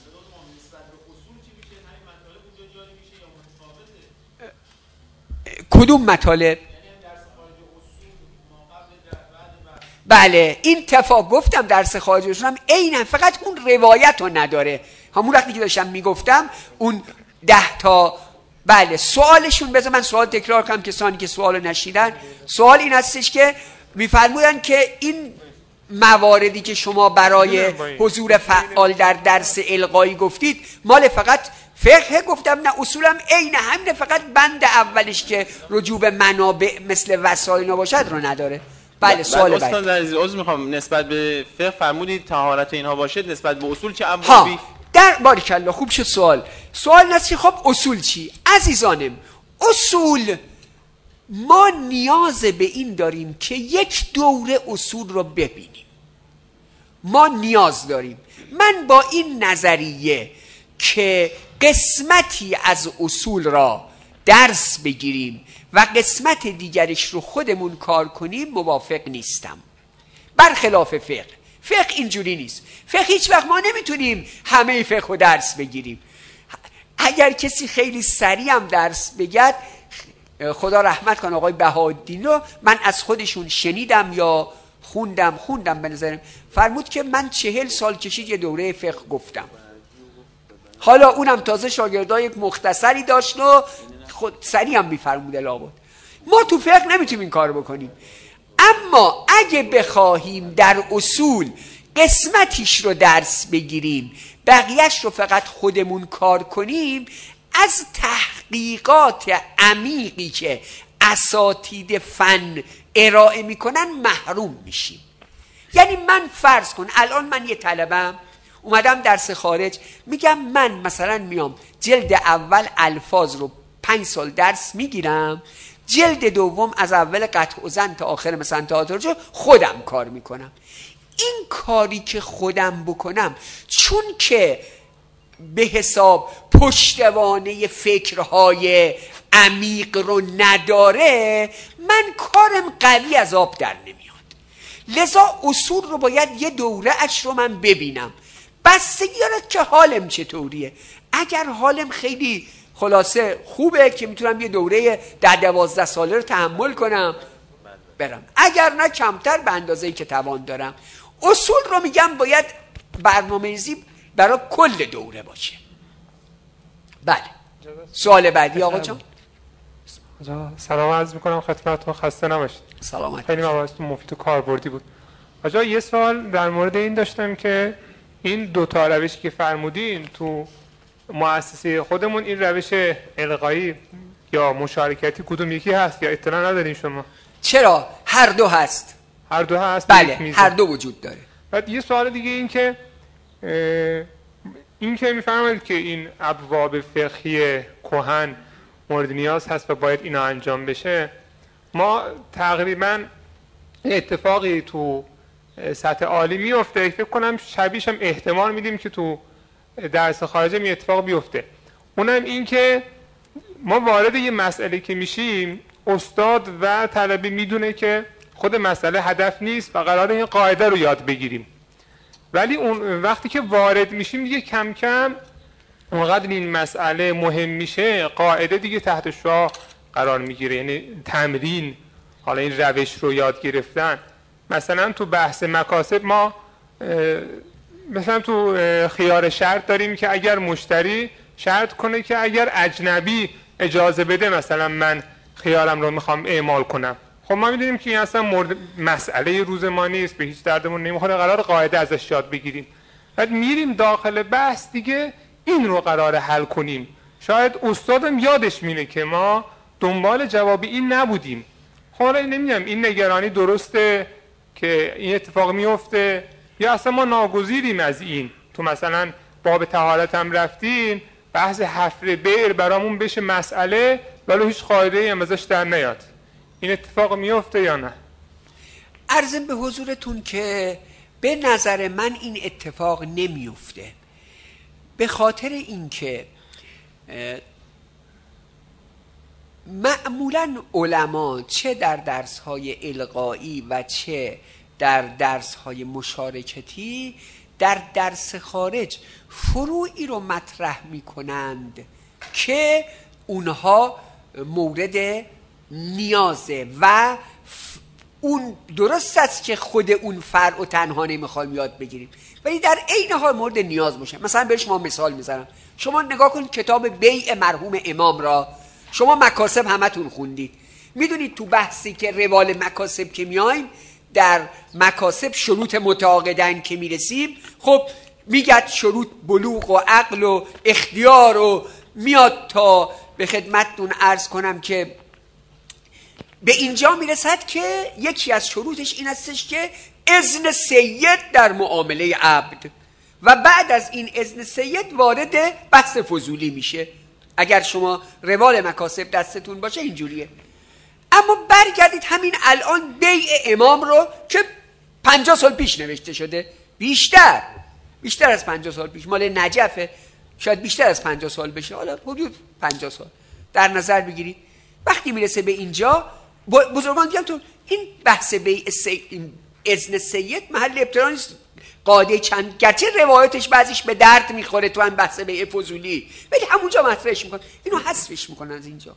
کدوم مطالب؟ بله این تفاوت گفتم درس خارج اصول هم عیناً، فقط اون روایت رو نداره. همون وقتی که داشتم میگفتم اون ده تا بله سوالشون، بذار من سوال تکرار کنم کسانی که سوال نشیدن. سوال این هستش که میفرمودن که این مواردی که شما برای حضور فعال در درس القایی گفتید مال فقط فقه؟ گفتم نه، اصولم عین همینه، فقط بند اولش که رجوع به منابع مثل وسایل باشد رو نداره. بله سوال بعد. استاد عزیز عذر میخوام، نسبت به فقه فرمودید طهارت اینها باشه، نسبت به اصول چه ابوابی؟ در باریکالله خوب شد سوال. سوال نست که خب اصول چی؟ عزیزانم اصول ما نیاز به این داریم که یک دوره اصول رو ببینیم. ما نیاز داریم. من با این نظریه که قسمتی از اصول را درس بگیریم و قسمت دیگرش رو خودمون کار کنیم موافق نیستم. برخلاف فقه. فقه اینجوری نیست. فقه هیچ وقت ما نمیتونیم همه فقه رو درس بگیریم. اگر کسی خیلی سریع هم درس بگد، خدا رحمت کنه آقای بهاءالدین رو من از خودشون شنیدم یا خوندم خوندم به نظرم فرمود که من چهل سال کشید یه دوره فقه گفتم. حالا اونم تازه شاگردای یک مختصری داشت و خود سریع هم میفرموده لابد. ما تو فقه نمیتونیم این کار بکنیم. اما اگه بخواهیم در اصول قسمتیش رو درس بگیریم، بقیهش رو فقط خودمون کار کنیم، از تحقیقات عمیقی که اساتید فن ارائه میکنن محروم میشیم. یعنی من فرض کن الان من یه طلبم اومدم درس خارج، میگم من مثلا میام جلد اول الفاظ رو پنج سال درس میگیرم، جلد دوم از اول قطع و زن تا آخر مثلا تئاتر خودم کار میکنم. این کاری که خودم بکنم چون که به حساب پشتوانه فکرهای عمیق رو نداره، من کارم قوی از آب در نمیاد. لذا اصول رو باید یه دوره اش رو من ببینم، بستگی دارد که حالم چطوریه. اگر حالم خیلی خلاصه خوبه که میتونم یه دوره ده دوازده ساله رو تحمل کنم برم، اگر نه کمتر به اندازه‌ای که توان دارم. اصول رو میگم باید برنامه‌ریزی برای کل دوره باشه. بله سوال بعدی آقا جان. سلام عرض میکنم خدمتتون، خسته نباشید. سلامت. خیلی مباحثتون مفید و کاربردی بود. آقا یه سوال در مورد این داشتم که این دو تا روشی که فرمودین تو مؤسسه خودمون، این روش القایی یا مشارکتی کدوم یکی هست یا اطلاع ندارین شما؟ چرا؟ هر دو هست. هر دو هست؟ بله هر دو وجود داره. بعد یه سوال دیگه این که این که میفرمایید که این ابواب فقهی کهن مورد نیاز هست و باید اینا انجام بشه، ما تقریبا اتفاقی تو سطح عالی میفته، فکر کنم شبیهش هم احتمال میدیم که تو درس خارجه می اتفاق بیفته. اونم این که ما وارد یه مسئله که میشیم، استاد و طلبه میدونه که خود مسئله هدف نیست و قراره این قاعده رو یاد بگیریم، ولی اون وقتی که وارد میشیم دیگه کم کم اونقدر این مسئله مهم میشه، قاعده دیگه تحت شعاع قرار میگیره، یعنی تمرین، حالا این روش رو یاد گرفتن. مثلا تو بحث مکاسب ما مثلا تو خیار شرط داریم که اگر مشتری شرط کنه که اگر اجنبی اجازه بده مثلا من خیارم رو میخوام اعمال کنم، خب ما میدونیم که این اصلا مورد مسئله روز ما نیست، به هیچ دردمون نمیخوره، قرار قاعده ازش یاد بگیریم. بعد میریم داخل بحث دیگه این رو قراره حل کنیم. شاید استادم یادش میره که ما دنبال جواب این نبودیم. خب نمیدونم این نگرانی درسته که این اتفاق میفته یا اصلا ما ناگزیریم از این. تو مثلا باب طهارت هم رفتین، بحث حفر بئر برامون بشه مسئله ولی هیچ قاعده‌ای هم ازش در نیاد. این اتفاق میفته یا نه؟ عرضم به حضورتون که به نظر من این اتفاق نمیفته، به خاطر اینکه معمولا علما چه در درس‌های القایی و چه در درس‌های مشارکتی در درس خارج فروعی رو مطرح می‌کنند که اونها مورد نیازه و اون درست است که خود اون فرع و تنها نمیخوایم یاد بگیریم، ولی در عین حال مورد نیاز باشه. مثلا به شما مثال میزنم، شما نگاه کن کتاب بیع مرحوم امام را، شما مکاسب همتون خوندید، میدونید تو بحثی که روال مکاسب که میایم در مکاسب شروط متعاقدن که میرسیم، خب میگد شروط بلوغ و عقل و اختیار و میاد تا به خدمتتون عرض کنم که به اینجا میرسد که یکی از شروطش این استش که اذن سید در معامله عبد و بعد از این اذن سید وارد بحث فضولی میشه. اگر شما روال مکاسب دستتون باشه اینجوریه. اما برگردید همین الان بیع امام رو که پنجاه سال پیش نوشته شده، بیشتر بیشتر از پنجاه سال پیش، مال نجفه، شاید بیشتر از پنجاه سال بشه، حالا حدود پنجاه سال در نظر بگیرید. وقتی میرسه به اینجا بزرگان دیگه تو این بحث بیع سی... اذن سید محل ابتلا نیست، قاعده چند گرچه روایتش بعضیش به درد میخوره تو هم بحث بیع فضولی، ولی همونجا مطرحش میکنه، اینو حذفش میکنن از اینجا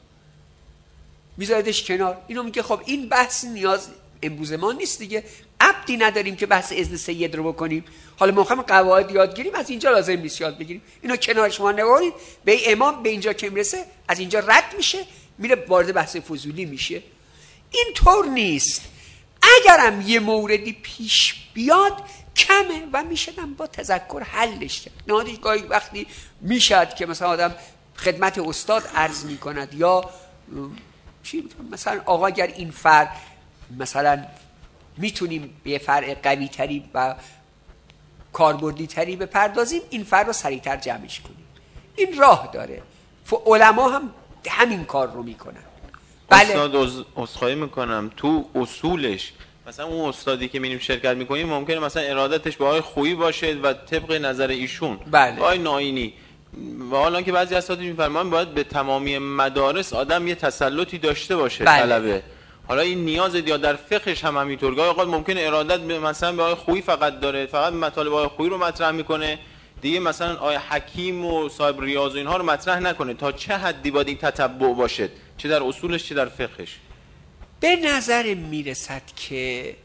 میذاردش کنار. اینو میگه خب این بحث نیاز امروز ما نیست دیگه، عبدی نداریم که بحث اذن سید رو بکنیم، حالا ما میخوایم قواعد یاد گیریم، از اینجا لازم نیست یاد بگیریم. اینو کنار شما نگارید، به امام به اینجا که میرسه از اینجا رد میشه میره وارد بحث فضولی میشه. این طور نیست. اگرم یه موردی پیش بیاد کمه و میشدم با تذکر حلش کرد. نهادش گاهی وقتی میشد که مثلا آدم خدمت استاد عرض میکند یا چی مثلا آقا اگر این فرع مثلا میتونیم به فرع قوی تری و کاربردی تری بپردازیم، این فرع رو سریعتر جمعش کنیم. این راه داره. علما هم همین کار رو میکنن. بله. استاد عذرخواهی میکنم، تو اصولش مثلا اون استادی که میریم شرکت میکنیم ممکنه مثلا ارادتش به آقای خویی باشه و طبق نظر ایشون بله. آقای ناینی، و حالا که بعضی اساتید میفرمان باید به تمامی مدارس آدم یه تسلطی داشته باشه بله. طلبه. حالا این نیاز یا در فقهش هم همینطور، گاهی اوقات ممکنه ارادت مثلا به آقای خویی فقط داره، فقط مطالب آقای خویی رو مطرح میکنه، دیگه مثلا آقای حکیم و صاحب ریاض و اینها رو مطرح نکنه. تا چه حدی باید این تتبع باشه، چه در اصولش چه در فقهش؟ به نظر میرسد که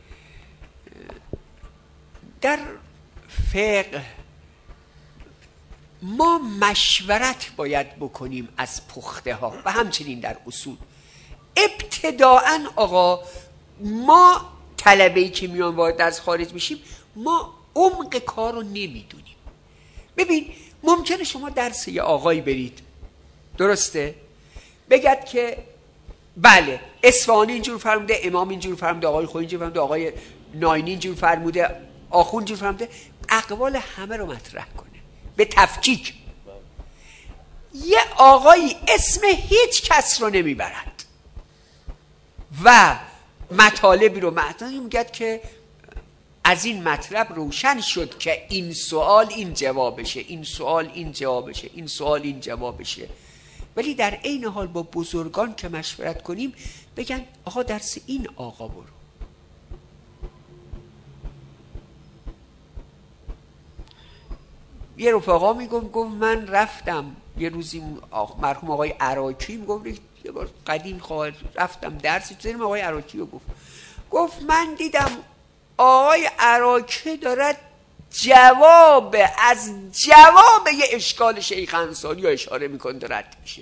در فقه ما مشورت باید بکنیم از پخته ها و همچنین در اصول. ابتداعاً آقا ما طلبه‌ای که میان وارد درس خارج میشیم ما عمق کار رو نمیدونیم. ببین ممکنه شما درس یه آقایی برید، درسته؟ بگد که بله اصفهانی اینجور فرموده، امام اینجور فرموده، آقای خویی اینجور فرموده، آقای ناینی اینجور فرموده، آخوند اینجور فرموده، اقوال همه رو مطرح کنه به تفکیک. یه آقایی اسم هیچ کس رو نمیبرد و مطالبی رو مطرح میگه که از این مطلب روشن شد که این سوال این جوابشه، این سوال این جوابشه، این سوال این جوابشه. ولی در عین حال با بزرگان که مشورت کنیم بگن آقا درس این آقا برو. یه رفقا میگم گفت من رفتم یه روزی مرحوم آقای عراقی میگم یه بار قدیم خواهد رفتم درسی تو آقای عراقی رو گفت گفت من دیدم آقای عراقی دارد جواب از جواب یه اشکال شیخ انصاری رو اشاره میکنه رد میشه.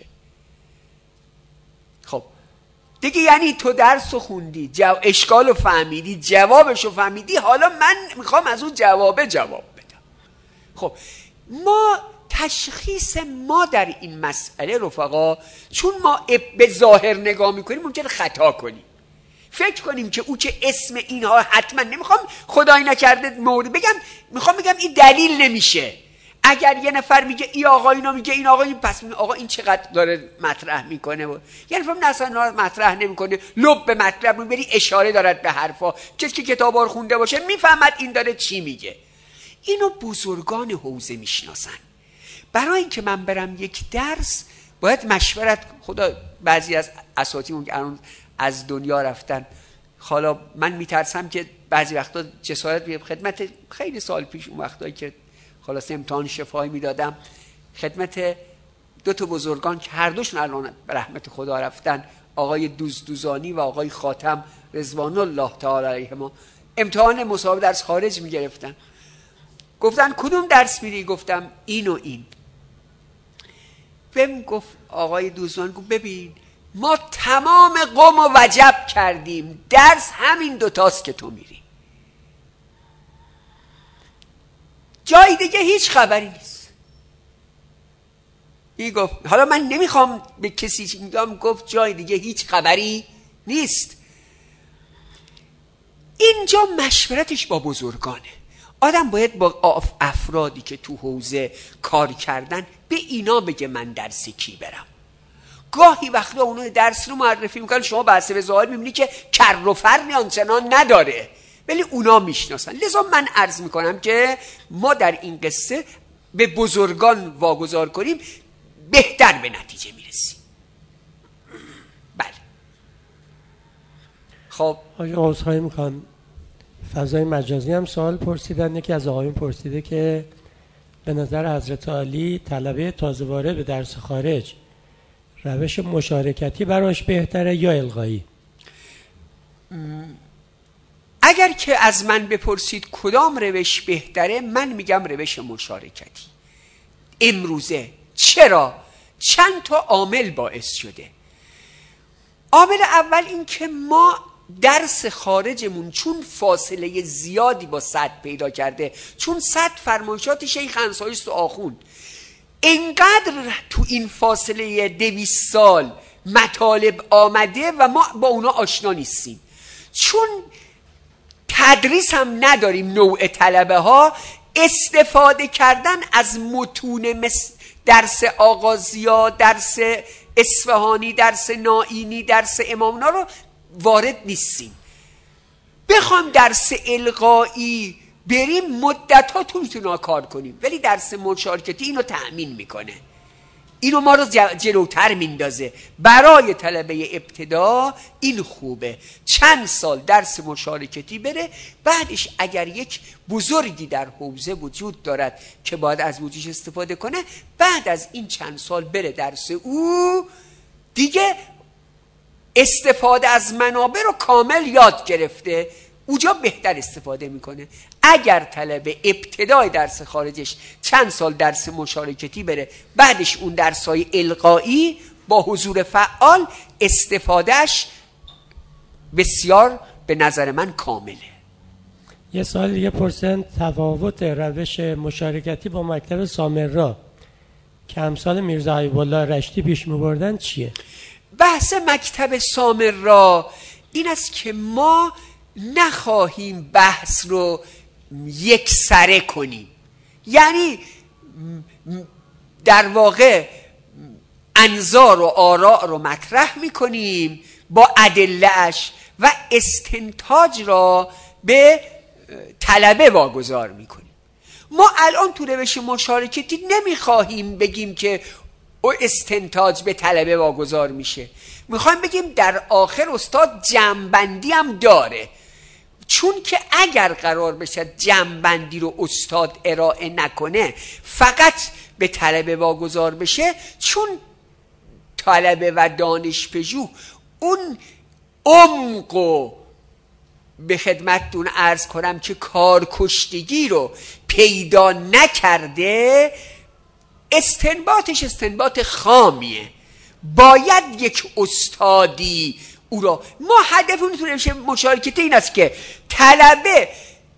خب دیگه یعنی تو درس رو خوندی، جو... اشکال رو فهمیدی، جوابش رو فهمیدی، حالا من میخوام از اون جوابه جواب بدم. خب ما تشخیص ما در این مسئله رفقا، چون ما به ظاهر نگاه میکنیم ممکنه خطا کنیم، فکر کنیم که او که اسم اینها حتما، نمیخوام خدای نکرده مورد بگم، میخوام بگم این دلیل نمیشه. اگر یه نفر میگه ای آقا اینو میگه این آقا این، پس آقا این چقدر داره مطرح میکنه. یه نفر اصلا مطرح نمیکنه، لب به مطلب میبری، اشاره دارد به حرفا. کسی که کتابا رو خونده باشه میفهمد این داره چی میگه. اینو بزرگان حوزه میشناسن. برای اینکه من برم یک درس باید مشورت، خدا بعضی از اساتیدمون که الان از دنیا رفتن، حالا من میترسم که بعضی وقتا جسارت بیام خدمت، خیلی سال پیش اون وقتایی که خلاص امتحان شفاهی میدادم، خدمت دو تا بزرگان که هر دوشون الان به رحمت خدا رفتن، آقای دوزدوزانی و آقای خاتم رضوان الله تعالی علیهما، امتحان مصاحبه درس خارج میگرفتن. گفتن کدوم درس میری؟ گفتم این و این. بهم گفت آقای دوزدوزانی، گفت ببین ما تمام قوم و وجب کردیم، درس همین دوتاست که تو میری، جای دیگه هیچ خبری نیست. این گفت حالا من نمیخوام به کسی میگم، گفت جای دیگه هیچ خبری نیست. اینجا مشورتش با بزرگانه. آدم باید با افرادی که تو حوزه کار کردن به اینا بگه من درس کی برم. گاهی وقتا اونو درس رو معرفی میکنن، شما بحث به ظاهر میبینی که کر و فرمی آنچنان نداره، ولی اونا میشناسن. لذا من عرض میکنم که ما در این قصه به بزرگان واگذار کنیم، بهتر به نتیجه میرسیم. بله. خب آقا عذرخواهی میکنم، فضای مجازی هم سوال پرسیدن. یکی از آقایون پرسیده که به نظر حضرت عالی طلبه تازه وارد به درس خارج روش مشارکتی براش بهتره یا الغایی؟ اگر که از من بپرسید کدام روش بهتره، من میگم روش مشارکتی امروزه. چرا؟ چند تا عامل باعث شده. عامل اول این که ما درس خارجمون چون فاصله زیادی با سطح پیدا کرده، چون سطح فرمایشات شیخ انصاری است و آخوند، اینقدر تو این فاصله دویست سال مطالب آمده و ما با اونا آشنا نیستیم. چون تدریس هم نداریم، نوع طلبه ها استفاده کردن از متون مثل درس آغازیا، درس اصفهانی، درس نائینی، درس امامنا رو وارد نیستیم. بخوام درس القایی بریم مدت ها تو میتونه کار کنیم، ولی درس مشارکتی اینو تأمین میکنه، اینو ما رو جلوتر میندازه. برای طلبه ابتدا این خوبه چند سال درس مشارکتی بره، بعدش اگر یک بزرگی در حوزه وجود دارد که باید از وجودش استفاده کنه، بعد از این چند سال بره درس او، دیگه استفاده از منابع رو کامل یاد گرفته، اونجا بهتر استفاده میکنه. اگر طلبه ابتدای درس خارجش چند سال درس مشارکتی بره، بعدش اون درسای القایی با حضور فعال، استفادهش بسیار به نظر من کامله. یه سال دیگه پرسن تفاوت روش مشارکتی با مکتب سامرا که امثال میرزا حبیب الله رشتی پیش میبردن چیه؟ بحث مکتب سامرا این است که ما نخواهیم بحث رو یک سره کنیم، یعنی در واقع انظار و آراء رو مطرح میکنیم با ادله‌اش و استنتاج را به طلبه واگذار میکنیم. ما الان تو روش مشارکتی نمیخواهیم بگیم که او استنتاج به طلبه واگذار میشه، میخوایم بگیم در آخر استاد جمع‌بندی هم داره، چون که اگر قرار بشه جمع‌بندی رو استاد ارائه نکنه فقط به طلبه واگذار بشه، چون طلبه و دانشپژوه اون عمق و به خدمتتون عرض کنم که کارکشتگی رو پیدا نکرده، استنباطش استنباط خامیه. باید یک استادی او را، ما هدفمون تو روش مشارکتی این است که طلبه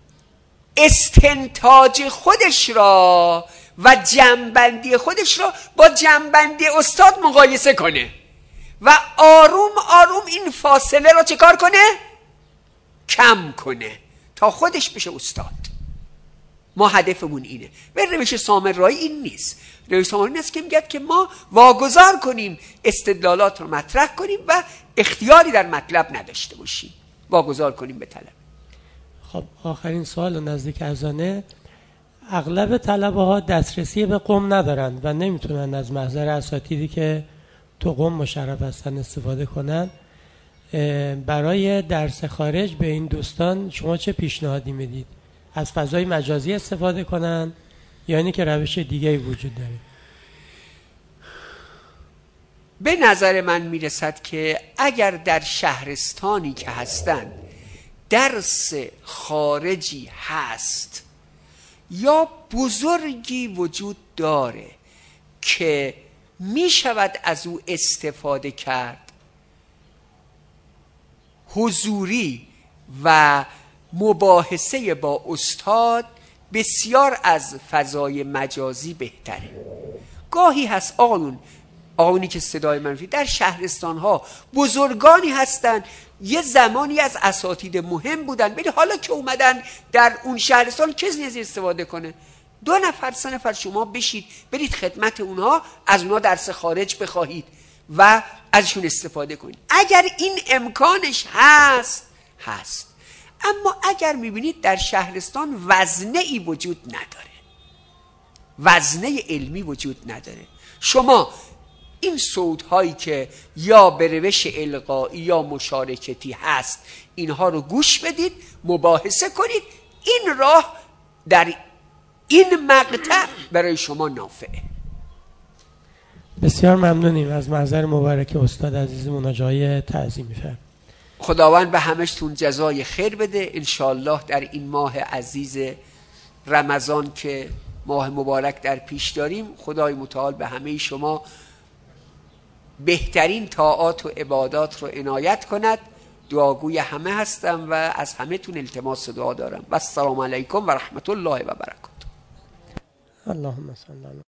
استنتاج خودش را و جمع‌بندی خودش را با جمع‌بندی استاد مقایسه کنه و آروم آروم این فاصله را چه کار کنه؟ کم کنه تا خودش بشه استاد. ما هدفمون اینه. و روش سامرایی این نیست. روش سامرایی این است که میگه که ما واگذار کنیم، استدلالات رو مطرح کنیم و اختیاری در مطلب نداشته باشیم، واگذار کنیم به طلب. خب آخرین سوال نزدیک اذانه. اغلب طلبه ها دسترسی به قم ندارند و نمیتونن از محضر اساتیدی که تو قم مشرف هستن استفاده کنن. برای درس خارج به این دوستان شما چه پیشنهادی میدید؟ از فضای مجازی استفاده کنن یا اینی که روش دیگه‌ای وجود داره؟ به نظر من میرسد که اگر در شهرستانی که هستن درس خارجی هست یا بزرگی وجود داره که می شود از او استفاده کرد، حضوری و مباحثه با استاد بسیار از فضای مجازی بهتره. گاهی هست آقایون آقایونی که صدای من در شهرستان ها بزرگانی هستن، یه زمانی از اساتید مهم بودن، ولی حالا که اومدن در اون شهرستان کسی از استفاده کنه، دو نفر سه نفر شما بشید برید خدمت اونها، از اونها درس خارج بخواهید و ازشون استفاده کنید. اگر این امکانش هست هست اما اگر میبینید در شهرستان وزنه ای وجود نداره، وزنه علمی وجود نداره، شما این صوت‌هایی که یا به روش القایی یا مشارکتی هست اینها رو گوش بدید، مباحثه کنید، این راه در این مقطع برای شما نافعه. بسیار ممنونیم از محضر مبارک استاد عزیزمون جای تعظیمی فرم. خداوند به همشتون جزای خیر بده. انشالله در این ماه عزیز رمضان که ماه مبارک در پیش داریم، خدای متعال به همه شما بهترین طاعات و عبادات رو عنایت کند. دعاگوی همه هستم و از همه تون التماس دعا دارم. و السلام علیکم و رحمت الله و برکاته. اللهم صل علی